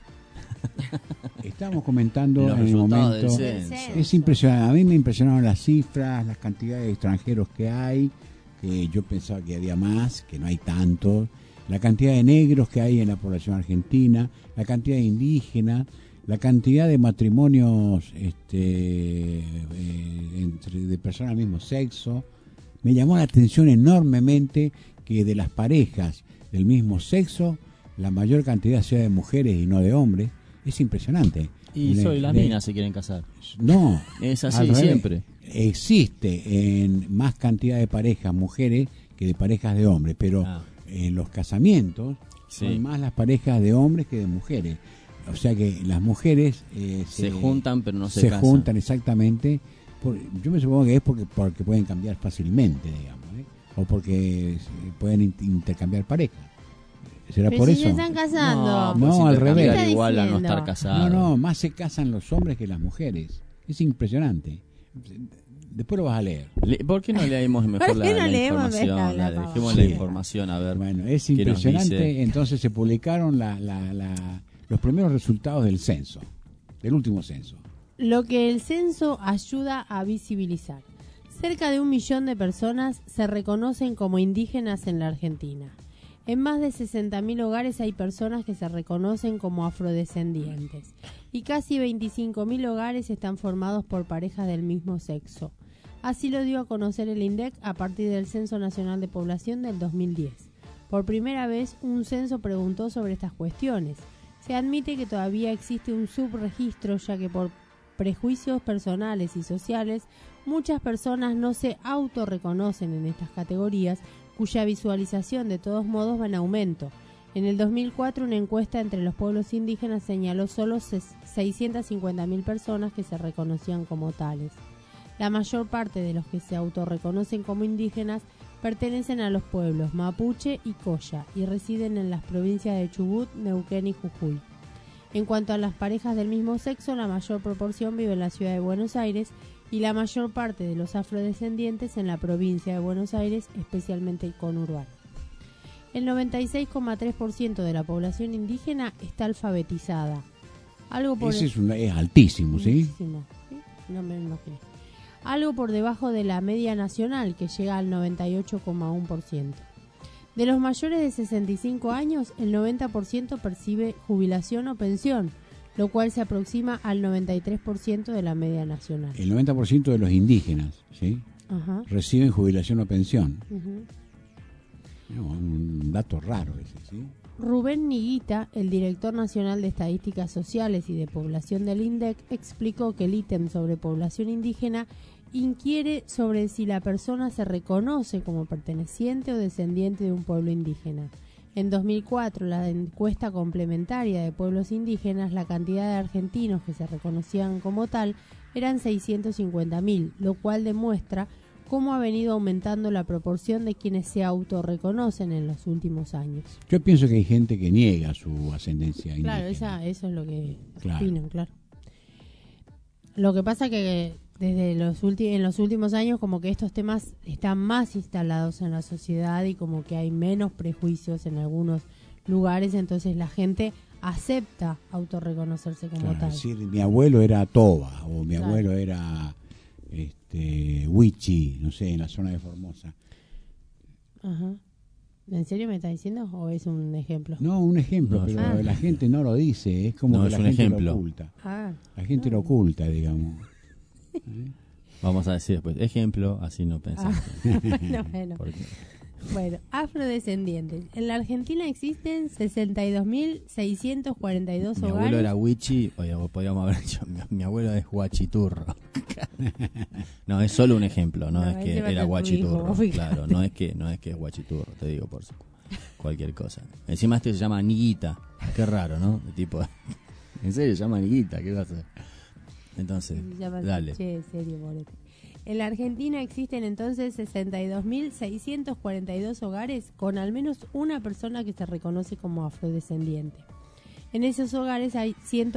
Estábamos comentando los en el resultados momento. del censo. Es impresionante. A mí me impresionaron las cifras, las cantidades de extranjeros que hay, que yo pensaba que había más, que no hay tantos, la cantidad de negros que hay en la población argentina, la cantidad de indígenas, la cantidad de matrimonios de personas del mismo sexo. Me llamó la atención enormemente que de las parejas del mismo sexo, la mayor cantidad sea de mujeres y no de hombres. Es impresionante. Y soy las minas se quieren casar. No. Es así siempre. Existe en más cantidad de parejas mujeres que de parejas de hombres, pero en los casamientos son más las parejas de hombres que de mujeres. O sea que las mujeres se juntan pero no se casan. Se juntan exactamente. Yo me supongo que es porque pueden cambiar fácilmente, digamos, o porque pueden intercambiar parejas. ¿Será pero por si eso? se están casando. No, al revés. Igual a no estar casados. No, más se casan los hombres que las mujeres. Es impresionante. Después lo vas a leer. ¿Por qué no leemos mejor la información? Dejemos la información a ver. Bueno, es impresionante. Entonces se publicaron los primeros resultados del censo, del último censo. Lo que el censo ayuda a visibilizar. Cerca de 1 millón de personas se reconocen como indígenas en la Argentina. En más de 60.000 hogares hay personas que se reconocen como afrodescendientes y casi 25.000 hogares están formados por parejas del mismo sexo. Así lo dio a conocer el INDEC a partir del Censo Nacional de Población del 2010. Por primera vez, un censo preguntó sobre estas cuestiones. Se admite que todavía existe un subregistro, ya que por prejuicios personales y sociales, muchas personas no se autorreconocen en estas categorías, cuya visualización de todos modos va en aumento. En el 2004, una encuesta entre los pueblos indígenas señaló solo 650.000 personas que se reconocían como tales. La mayor parte de los que se autorreconocen como indígenas pertenecen a los pueblos mapuche y colla y residen en las provincias de Chubut, Neuquén y Jujuy. En cuanto a las parejas del mismo sexo, la mayor proporción vive en la ciudad de Buenos Aires y la mayor parte de los afrodescendientes en la provincia de Buenos Aires, especialmente el conurbano. El 96,3% de la población indígena está alfabetizada. Ese es altísimo, ¿sí? Muchísimo, ¿sí? No me imaginé. Algo por debajo de la media nacional, que llega al 98,1%. De los mayores de 65 años, el 90% percibe jubilación o pensión, lo cual se aproxima al 93% de la media nacional. El 90% de los indígenas, ¿sí? Ajá. Reciben jubilación o pensión. Uh-huh. No, un dato raro ese, ¿sí? Rubén Niguita, el director nacional de Estadísticas Sociales y de Población del INDEC, explicó que el ítem sobre población indígena inquiere sobre si la persona se reconoce como perteneciente o descendiente de un pueblo indígena. En 2004, la encuesta complementaria de pueblos indígenas, la cantidad de argentinos que se reconocían como tal eran 650.000, lo cual demuestra cómo ha venido aumentando la proporción de quienes se autorreconocen en los últimos años. Yo pienso que hay gente que niega su ascendencia indígena. Claro, eso es lo que claro. opinan, claro. Lo que pasa que desde en los últimos años como que estos temas están más instalados en la sociedad y como que hay menos prejuicios en algunos lugares, entonces la gente acepta autorreconocerse como Claro, tal. es decir, mi abuelo era Toba o mi Claro. abuelo era Huichi, no sé, en la zona de Formosa. Ajá. ¿En serio me está diciendo o es un ejemplo? No, un ejemplo, No, pero la gente no lo dice, es como No, que es la un gente ejemplo. lo oculta. Ah. La gente lo oculta, digamos. Vamos a decir después, ejemplo, así no pensamos. Bueno. Bueno, afrodescendientes. En la Argentina existen 62.642 Mi hogares. abuelo era Wichi, oye, podríamos haber dicho, mi abuelo es Guachiturro. No, es solo un ejemplo, no, No, es que ese va a era ser tu Guachiturro, hijo, fíjate. claro, no es que es Guachiturro, te digo por cualquier cosa. Encima este se llama Niguita, qué raro, ¿no? De tipo, en serio se llama Niguita, ¿qué va a hacer? Entonces, dale. Che, serio, bolete. En la Argentina existen entonces 62.642 hogares con al menos una persona que se reconoce como afrodescendiente. En esos hogares hay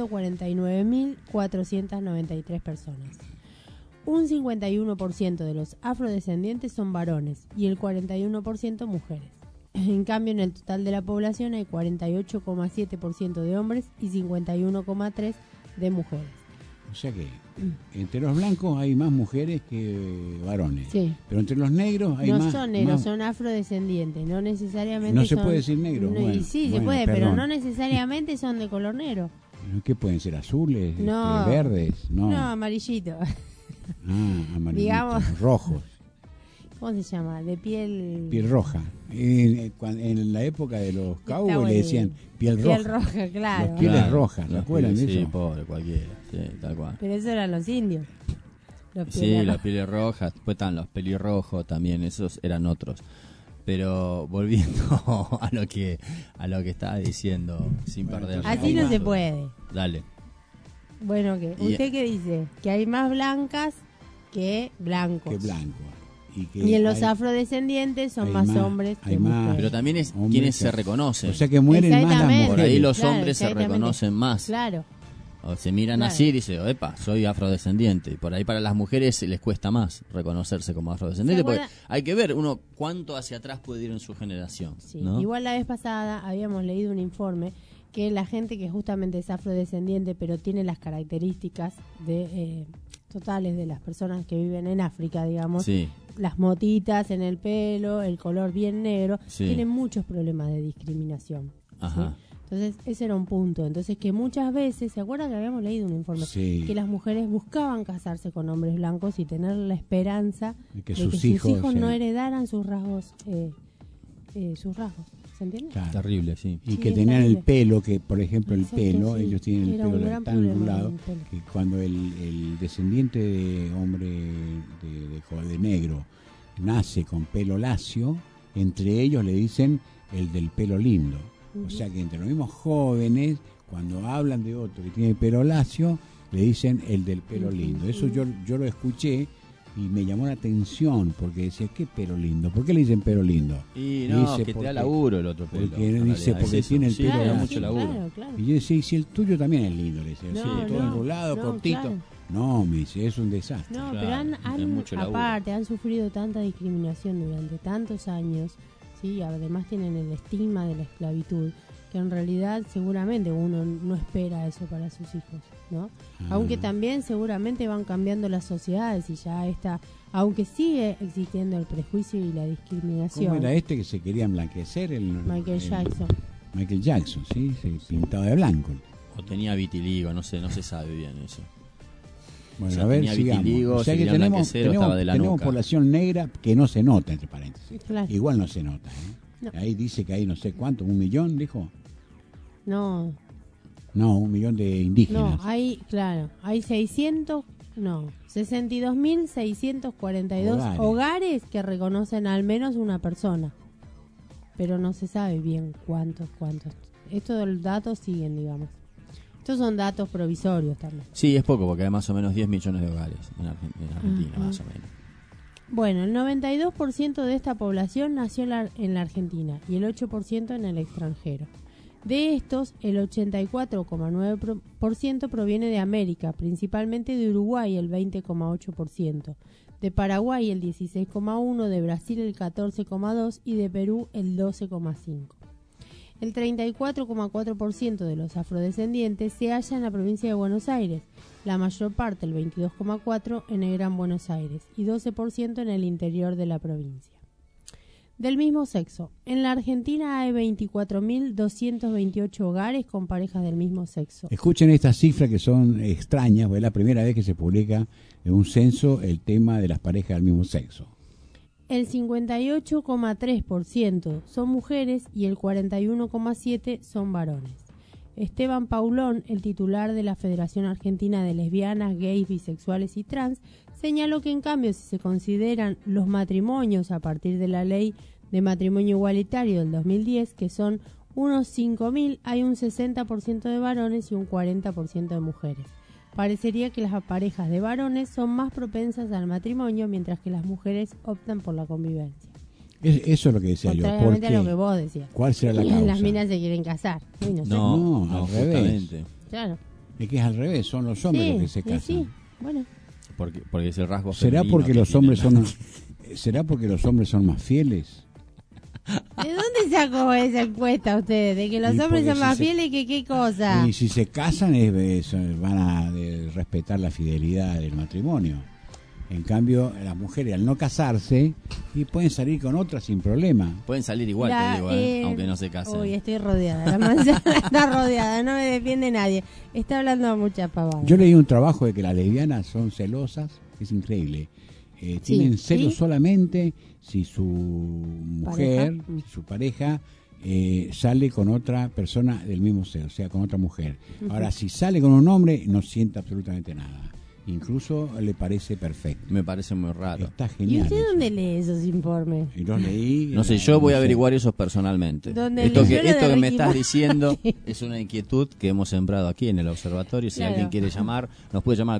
149.493 personas. Un 51% de los afrodescendientes son varones y el 41% mujeres. En cambio, en el total de la población hay 48,7% de hombres y 51,3% de mujeres. O sea que entre los blancos hay más mujeres que varones. Sí. Pero entre los negros hay No más. son negros, más- son afrodescendientes, no necesariamente No se son- puede decir negro, No, y bueno, sí, se bueno, puede, perdón. pero no necesariamente son de color negro. ¿Qué pueden ser? ¿Azules? No. ¿Verdes? No. No, amarillito. Amarillitos, Digamos. rojos, ¿Cómo se llama? De piel... piel roja. En la época de los cowboys bueno. le decían piel roja. Piel roja, claro. Las pieles Claro, rojas, ¿se los acuerdan de pieles, eso? Sí, pobre, cualquiera, sí, tal cual. Pero eso eran los indios. Los Sí, pieles las rojas. pieles rojas, después están los pelirrojos también, esos eran otros. Pero volviendo a lo que estaba diciendo, sin perder. Así no se puede. Dale. Bueno, ¿qué? Y- ¿Usted qué dice? Que hay más blancas que blancos. Que blanco. Y en los hay- afrodescendientes son hay más más- hombres hay que más- mujeres. Pero también es Hombres quienes que- se reconocen. O sea que mueren más las Exactamente. Por ahí mujeres. los Claro, hombres se exactamente. reconocen más. Claro. O se miran Claro. así y dicen, epa, soy afrodescendiente. Y por ahí para las mujeres les cuesta más reconocerse como afrodescendiente. ¿Se Porque acuerda? hay que ver uno cuánto hacia atrás puede ir en su generación. Sí, ¿no? igual la vez pasada habíamos leído un informe que la gente que justamente es afrodescendiente pero tiene las características de totales de las personas que viven en África, digamos, Sí. las motitas en el pelo, el color bien negro, Sí. tienen muchos problemas de discriminación. Ajá. ¿sí? Entonces, ese era un punto. Entonces, que muchas veces, ¿se acuerdan que habíamos leído un informe? Sí. Que las mujeres buscaban casarse con hombres blancos y tener la esperanza De que de sus que sus hijos, hijos no sí. heredaran sus rasgos, ¿se entiende? Claro. Terrible, sí. Y Sí, que es tenían el terrible. pelo, que por ejemplo el Exacto, pelo, sí. ellos tienen el Era un pelo gran tan problema ondulado el pelo. que cuando el descendiente de hombre de negro nace con pelo lacio, entre ellos le dicen el del pelo lindo. O sea que entre los mismos jóvenes, cuando hablan de otro que tiene pelo lacio, le dicen el del pelo lindo. Eso yo lo escuché y me llamó la atención porque decía, ¿qué pelo lindo? ¿Por qué le dicen pelo lindo? Y no, Dice, que te porque- da laburo el otro pelo. Porque en él dice, realidad, porque es eso. tiene el Sí, pelo da lacio. mucho laburo. Claro, claro. Y yo decía, y si el tuyo también es lindo, le decía, No, sí, todo no, enrolado, no, cortito. claro. No, me dice, es un desastre. No, Claro, pero es han mucho laburo. aparte, han sufrido tanta discriminación durante tantos años, ¿sí? Además tienen el estigma de la esclavitud, que en realidad seguramente uno no espera eso para sus hijos, ¿no? Aunque también seguramente van cambiando las sociedades y ya está, aunque sigue existiendo el prejuicio y la discriminación. ¿Cómo era este que se quería emblanquecer? Michael Jackson. Michael Jackson, sí, se pintaba de blanco. O tenía vitiligo, no se sabe bien eso. Bueno, O sea, a ver, tenía sigamos. vitiligo, O sea se que quería tenemos, emblanquecer o estaba de la tenemos nuca. población negra que no se nota, entre paréntesis. Claro. Igual no se nota, ¿eh? No. Ahí dice que hay no sé cuánto, 1 millón, dijo. No, No, 1 millón de indígenas. no, hay 62.642 hogares que reconocen al menos una persona. Pero no se sabe bien cuántos. Estos datos siguen, digamos. Estos son datos provisorios también. Sí, es poco, porque hay más o menos 10 millones de hogares en Argentina, Ujú. más o menos. Bueno, el 92% de esta población nació en la Argentina y el 8% en el extranjero. De estos, el 84,9% proviene de América, principalmente de Uruguay el 20,8%, de Paraguay el 16,1%, de Brasil el 14,2% y de Perú el 12,5%. El 34,4% de los afrodescendientes se halla en la provincia de Buenos Aires, la mayor parte, el 22,4%, en el Gran Buenos Aires y 12% en el interior de la provincia. Del mismo sexo. En la Argentina hay 24.228 hogares con parejas del mismo sexo. Escuchen estas cifras que son extrañas, porque es la primera vez que se publica en un censo el tema de las parejas del mismo sexo. El 58,3% son mujeres y el 41,7% son varones. Esteban Paulón, el titular de la Federación Argentina de Lesbianas, Gays, Bisexuales y Trans, señaló que en cambio si se consideran los matrimonios a partir de la ley de matrimonio igualitario del 2010, que son unos 5.000, hay un 60% de varones y un 40% de mujeres. Parecería que las parejas de varones son más propensas al matrimonio, mientras que las mujeres optan por la convivencia. Eso es lo que decía yo. Contrariamente a lo que vos decías. ¿Cuál será la causa? Las minas se quieren casar. Uy, no, al revés. Claro. Es que es al revés, son los hombres los que se casan. Sí, bueno. Porque es el rasgo ¿Será femenino porque que los tienen hombres son ¿Será porque los hombres son más fieles? ¿De dónde sacó esa encuesta usted? ¿De que los hombres son más fieles que qué cosa? Y si se casan van a respetar la fidelidad del matrimonio. En cambio, las mujeres al no casarse y pueden salir con otras sin problema. Pueden salir igual, te digo, aunque no se casen. Uy, estoy rodeada. La manzana está rodeada, no me defiende nadie. Está hablando mucha pavada. Yo leí un trabajo de que las lesbianas son celosas, es increíble. Tienen celos solamente si su mujer, su pareja, sale con otra persona del mismo sexo, o sea, con otra mujer. Ahora, si sale con un hombre, no siente absolutamente nada. Incluso le parece perfecto. Me parece muy raro. Está genial. ¿Y usted dónde lee esos informes? Y los leí. No sé, yo voy a averiguar eso personalmente. Esto que me estás diciendo es una inquietud que hemos sembrado aquí en el observatorio. Si alguien quiere llamar, nos puede llamar al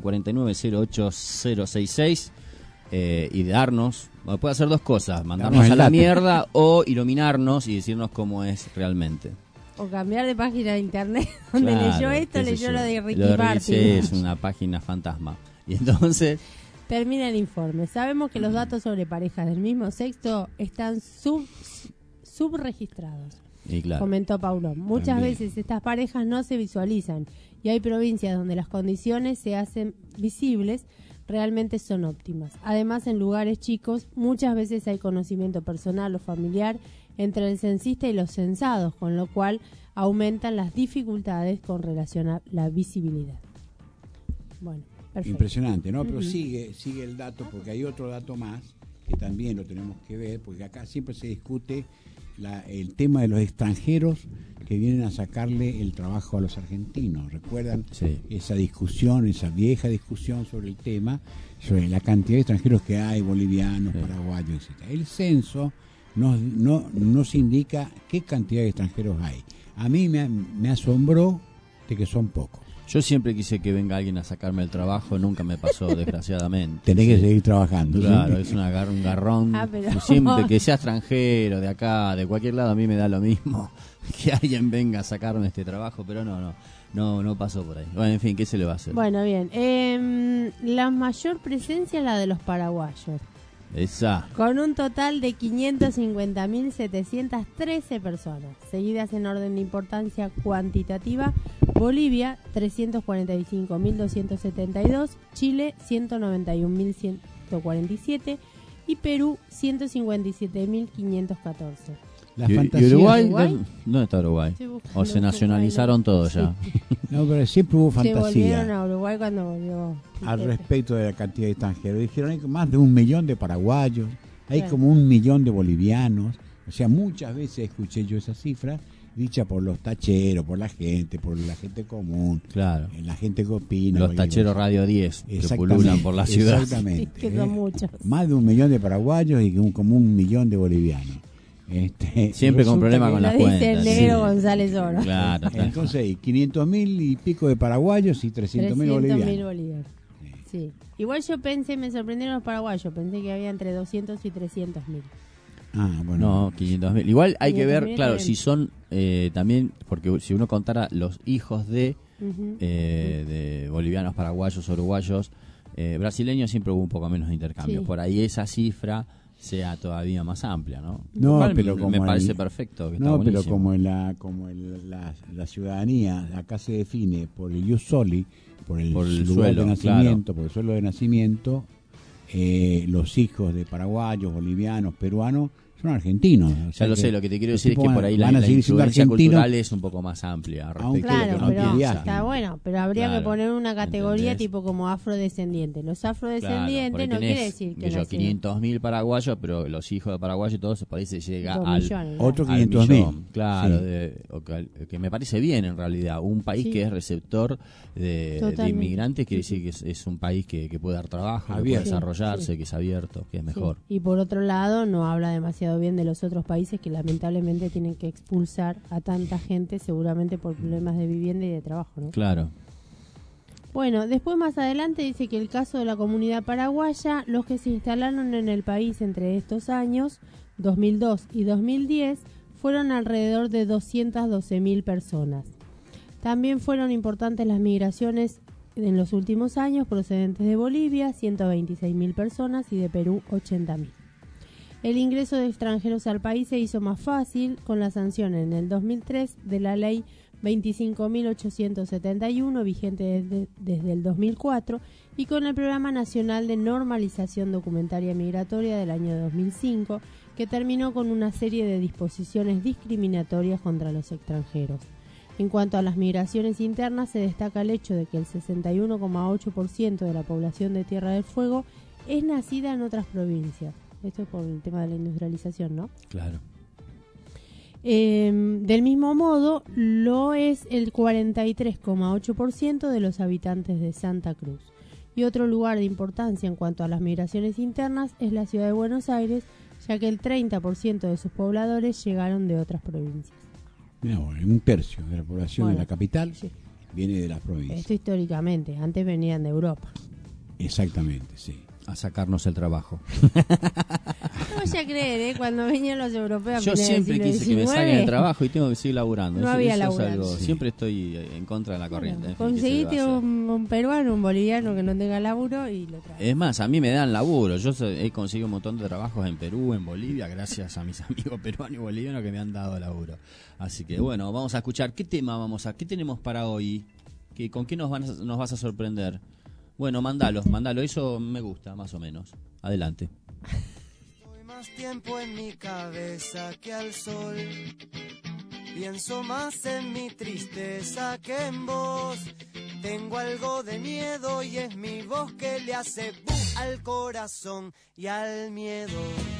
4908-066 y darnos, puede hacer dos cosas, mandarnos a la mierda o iluminarnos y decirnos cómo es realmente. O cambiar de página de internet donde leyó esto, leyó lo de Ricky Martin. Sí, es una página fantasma. Y entonces termina el informe. Sabemos que los datos sobre parejas del mismo sexo están subregistrados. Y claro, comentó Paulón. Muchas veces estas parejas no se visualizan y hay provincias donde las condiciones se hacen visibles, realmente son óptimas. Además, en lugares chicos muchas veces hay conocimiento personal o familiar entre el censista y los censados, con lo cual aumentan las dificultades con relación a la visibilidad. Bueno, perfecto. Impresionante, ¿no? Pero sigue el dato, porque hay otro dato más que también lo tenemos que ver, porque acá siempre se discute el tema de los extranjeros que vienen a sacarle el trabajo a los argentinos. ¿Recuerdan esa discusión, esa vieja discusión sobre el tema, sobre la cantidad de extranjeros que hay, bolivianos, paraguayos, etc.? El censo nos indica qué cantidad de extranjeros hay. A mí me asombró de que son pocos. Yo siempre quise que venga alguien a sacarme el trabajo, nunca me pasó, desgraciadamente. Tenés que seguir trabajando. Claro, es un garrón. Pero Siempre que sea extranjero, de acá, de cualquier lado, a mí me da lo mismo que alguien venga a sacarme este trabajo, pero no pasó por ahí. Bueno, en fin, ¿qué se le va a hacer? Bueno, bien. La mayor presencia es la de los paraguayos. Esa. Con un total de 550.713 personas, seguidas en orden de importancia cuantitativa: Bolivia 345.272, Chile 191.147 y Perú 157.514. ¿Y Uruguay? ¿Dónde está Uruguay? ¿O se nacionalizaron todos ya? No, pero siempre hubo fantasía. Se volvieron a Uruguay cuando volvió. Al respecto de la cantidad de extranjeros. Dijeron hay más de 1 millón de paraguayos, hay como 1 millón de bolivianos. O sea, muchas veces escuché yo esa cifra dicha por los tacheros, por la gente común. Claro. La gente que opina. Los tacheros Radio 10 que pululan por la ciudad. Exactamente. Que son muchos. Más de 1 millón de paraguayos y como 1 millón de bolivianos. Siempre con problemas con las cuentas. Dice el negro González Oro. Claro. Entonces hay 500.000 y pico de paraguayos y 300.000 bolivianos. Sí. Igual yo pensé, me sorprendieron los paraguayos, pensé que había entre 200 y 300.000. No, 500.000. Igual hay que ver, 500.000 claro, también. si son también, porque si uno contara los hijos de bolivianos, paraguayos, uruguayos, brasileños, siempre hubo un poco menos de intercambio. Sí. Por ahí esa cifra sea todavía más amplia, ¿no? No, Igual pero como me parece perfecto. Que no, está pero buenísimo. como la ciudadanía acá se define por el ius soli, por el lugar suelo, de nacimiento, claro. por el suelo de nacimiento, los hijos de paraguayos, bolivianos, peruanos son argentinos. O Ya sea lo sé, lo que te quiero decir es que por ahí la van a seguir siendo influencia argentinos, cultural es un poco más amplia respecto a lo Claro, que uno pero piensa. está bueno, pero habría Claro, que poner una categoría ¿entendés? tipo como afrodescendientes. Los Claro, afrodescendientes por ahí no tenés, quiere decir que yo, nacieron 500.000 paraguayos, pero los hijos de paraguayos y todo eso, por ahí se llega 2 al millones, otro al 500.000. millón. Claro, Sí. que me parece bien en realidad. Un país Sí. que es receptor de Totalmente. inmigrantes quiere decir que es un país que puede dar trabajo, que puede Abierto. desarrollarse, Sí. que es abierto, que es Sí. mejor. Y por otro lado, no habla demasiado bien de los otros países que lamentablemente tienen que expulsar a tanta gente, seguramente por problemas de vivienda y de trabajo, ¿no? Claro. Bueno, después más adelante dice que el caso de la comunidad paraguaya, los que se instalaron en el país entre estos años, 2002 y 2010, fueron alrededor de 212.000 personas. También fueron importantes las migraciones en los últimos años procedentes de Bolivia, 126.000 personas, y de Perú, 80.000. El ingreso de extranjeros al país se hizo más fácil con la sanción en el 2003 de la ley 25.871, vigente desde el 2004, y con el Programa Nacional de Normalización Documentaria Migratoria del año 2005, que terminó con una serie de disposiciones discriminatorias contra los extranjeros. En cuanto a las migraciones internas, se destaca el hecho de que el 61,8% de la población de Tierra del Fuego es nacida en otras provincias. Esto es por el tema de la industrialización, ¿no? Claro. Del mismo modo, lo es el 43,8% de los habitantes de Santa Cruz. Y otro lugar de importancia en cuanto a las migraciones internas es la ciudad de Buenos Aires, ya que el 30% de sus pobladores llegaron de otras provincias. Mirá, bueno, un tercio de la población Bueno, de la capital sí. viene de las provincias. Esto históricamente, antes venían de Europa. Exactamente, sí. A sacarnos el trabajo. No vaya a creer, cuando venían los europeos. Yo finales del siempre siglo quise que me XIX, saquen el trabajo y tengo que seguir laburando. No Eso- había eso es laburante. algo- Sí. Siempre estoy en contra de la corriente. En fin, ¿qué se le va a Conseguiste hacer? un peruano, un boliviano que no tenga laburo y lo traes. Es más, a mí me dan laburo. Yo he conseguido un montón de trabajos en Perú, en Bolivia, gracias a mis amigos peruanos y bolivianos que me han dado laburo. Así que bueno, vamos a escuchar. ¿Qué tema qué tenemos para hoy? ¿Con qué nos vas a sorprender? Bueno, mandalo. Eso me gusta, más o menos. Adelante. Doy más tiempo en mi cabeza que al sol. Pienso más en mi tristeza que en vos. Tengo algo de miedo y es mi voz que le hace bu al corazón y al miedo.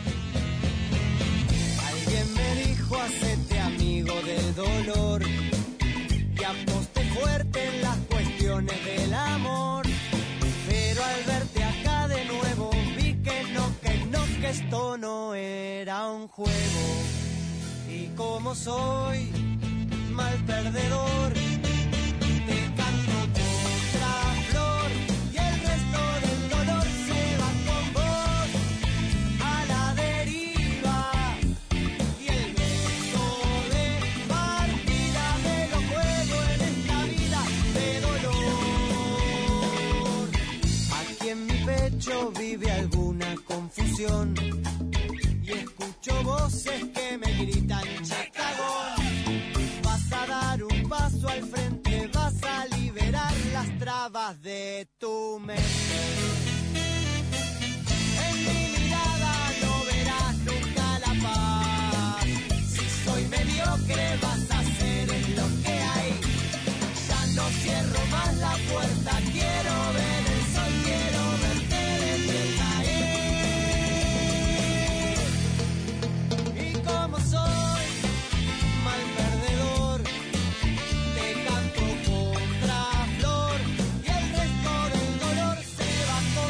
Alguien me dijo hacete amigo del dolor y aposté fuerte en las cuestiones del amor. Pero al verte acá de nuevo vi que esto no era un juego. Y como soy mal perdedor, te canto otra flor y el resto del dolor se va con vos a la deriva. Y el beso de partida me lo juego en esta vida de dolor. Aquí en mi pecho vive alguna confusión y escucho voces que me gritan chacagón. Vas a dar un paso al frente, vas a liberar las trabas de tu mente. En mi mirada no verás nunca la paz. Si soy mediocre vas a hacer es lo que hay. Ya no cierro más la puerta, quiero ver el sol, quiero verte de pie caer. Y como soy mal perdedor, te canto contra flor y el resto del dolor se va con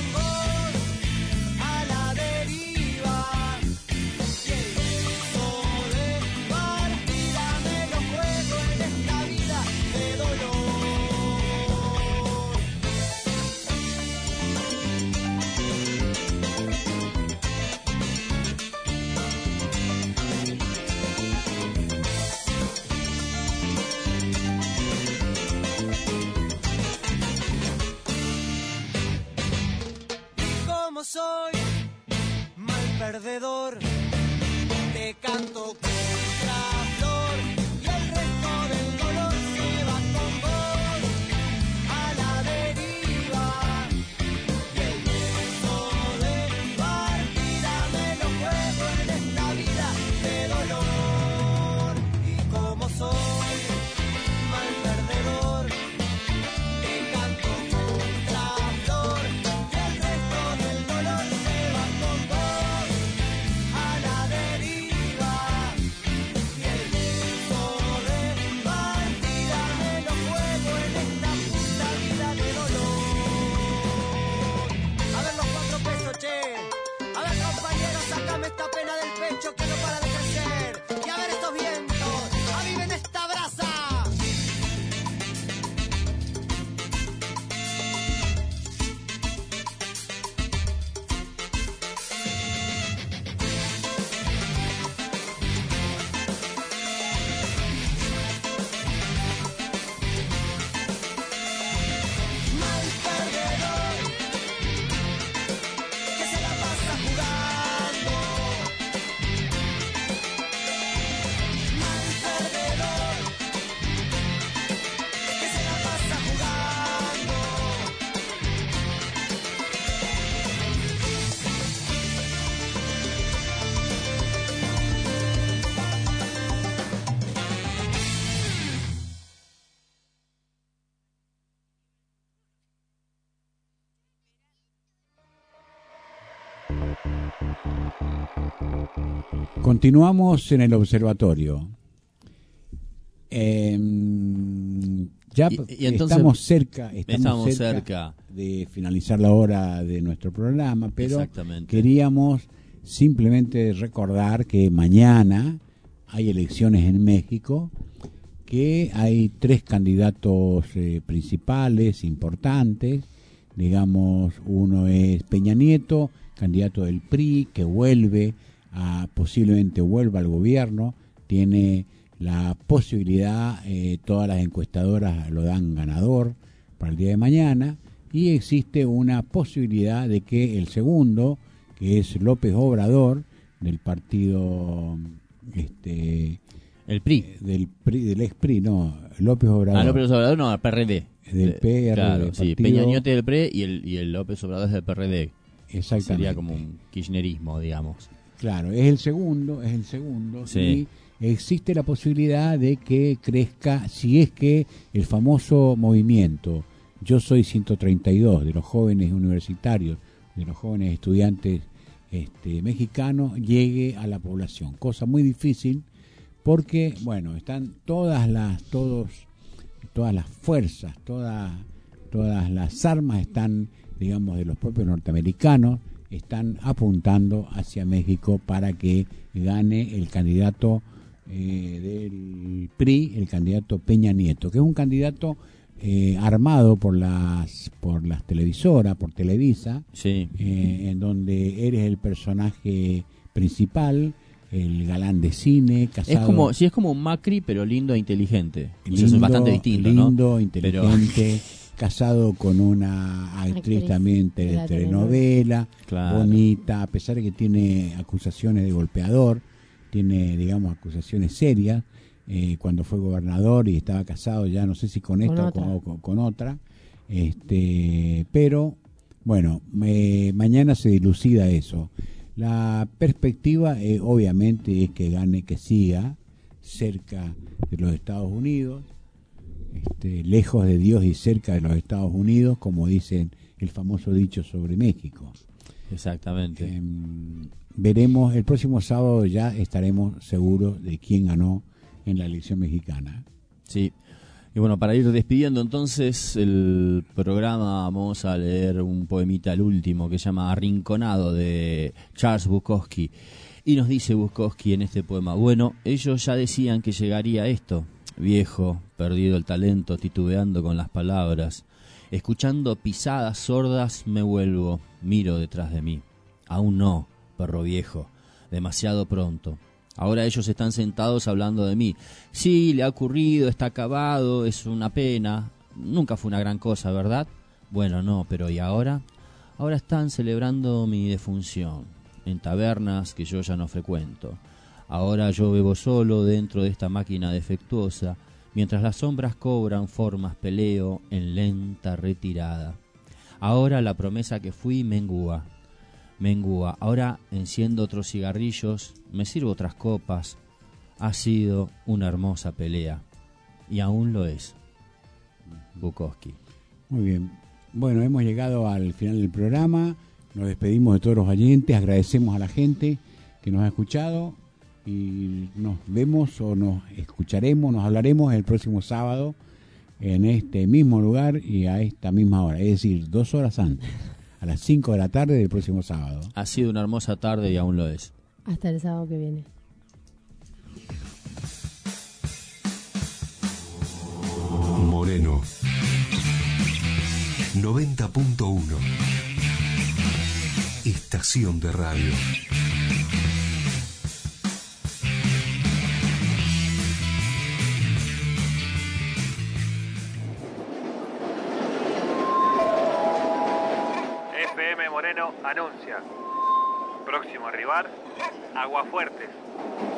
Continuamos en el observatorio. Ya y entonces, estamos cerca de finalizar la hora de nuestro programa, pero queríamos simplemente recordar que mañana hay elecciones en México, que hay 3 candidatos principales, importantes. Digamos, uno es Peña Nieto, candidato del PRI, que posiblemente vuelva al gobierno, tiene la posibilidad, todas las encuestadoras lo dan ganador para el día de mañana, y existe una posibilidad de que el segundo, que es López Obrador, del partido el PRI. Del ex PRI, no, López Obrador. López Obrador no, el PRD. Del PRD. Claro, sí, partido... Peña Nieto del PRI y el López Obrador es del PRD. Exactamente. Sería como un kirchnerismo, digamos. Claro, es el segundo, sí. Y existe la posibilidad de que crezca, si es que el famoso movimiento Yo Soy 132 de los jóvenes universitarios, de los jóvenes estudiantes mexicanos, llegue a la población. Cosa muy difícil porque, bueno, están todas las fuerzas, todas las armas están, digamos, de los propios norteamericanos, están apuntando hacia México para que gane el candidato del PRI, el candidato Peña Nieto, que es un candidato armado por las televisoras, por Televisa, sí. En donde eres el personaje principal, el galán de cine, casado. Es como un Macri, pero lindo e inteligente. Eso es bastante distinto, ¿no? Lindo, inteligente, casado con una actriz también de telenovela, claro. Bonita, a pesar de que tiene acusaciones de golpeador, tiene, digamos, acusaciones serias. Cuando fue gobernador y estaba casado, ya no sé si con esta o con otra. Pero, bueno, mañana se dilucida eso. La perspectiva, obviamente, es que gane, que siga cerca de los Estados Unidos, lejos de Dios y cerca de los Estados Unidos, como dicen el famoso dicho sobre México. Exactamente. Veremos, el próximo sábado ya estaremos seguros de quién ganó en la elección mexicana. Sí. Y bueno, para ir despidiendo entonces el programa, vamos a leer un poemita, el último, que se llama Arrinconado, de Charles Bukowski. Y nos dice Bukowski en este poema: bueno, ellos ya decían que llegaría esto, viejo, perdido el talento, titubeando con las palabras. Escuchando pisadas sordas me vuelvo, miro detrás de mí. Aún no, perro viejo, demasiado pronto. Ahora ellos están sentados hablando de mí. Sí, le ha ocurrido, está acabado, es una pena. Nunca fue una gran cosa, ¿verdad? Bueno, no, pero ¿y ahora? Ahora están celebrando mi defunción, en tabernas que yo ya no frecuento. Ahora yo bebo solo dentro de esta máquina defectuosa, mientras las sombras cobran formas, peleo en lenta retirada. Ahora la promesa que fui mengúa. Ahora enciendo otros cigarrillos, me sirvo otras copas. Ha sido una hermosa pelea, y aún lo es. Bukowski. Muy bien. Bueno, hemos llegado al final del programa. Nos despedimos de todos los oyentes, agradecemos a la gente que nos ha escuchado y nos vemos o nos escucharemos, nos hablaremos el próximo sábado en este mismo lugar y a esta misma hora, es decir, 2 horas antes. A las 5 de la tarde del próximo sábado. Ha sido una hermosa tarde y aún lo es. Hasta el sábado que viene. Moreno 90.1 Estación de radio. FM Moreno anuncia. Próximo rival, Aguafuertes.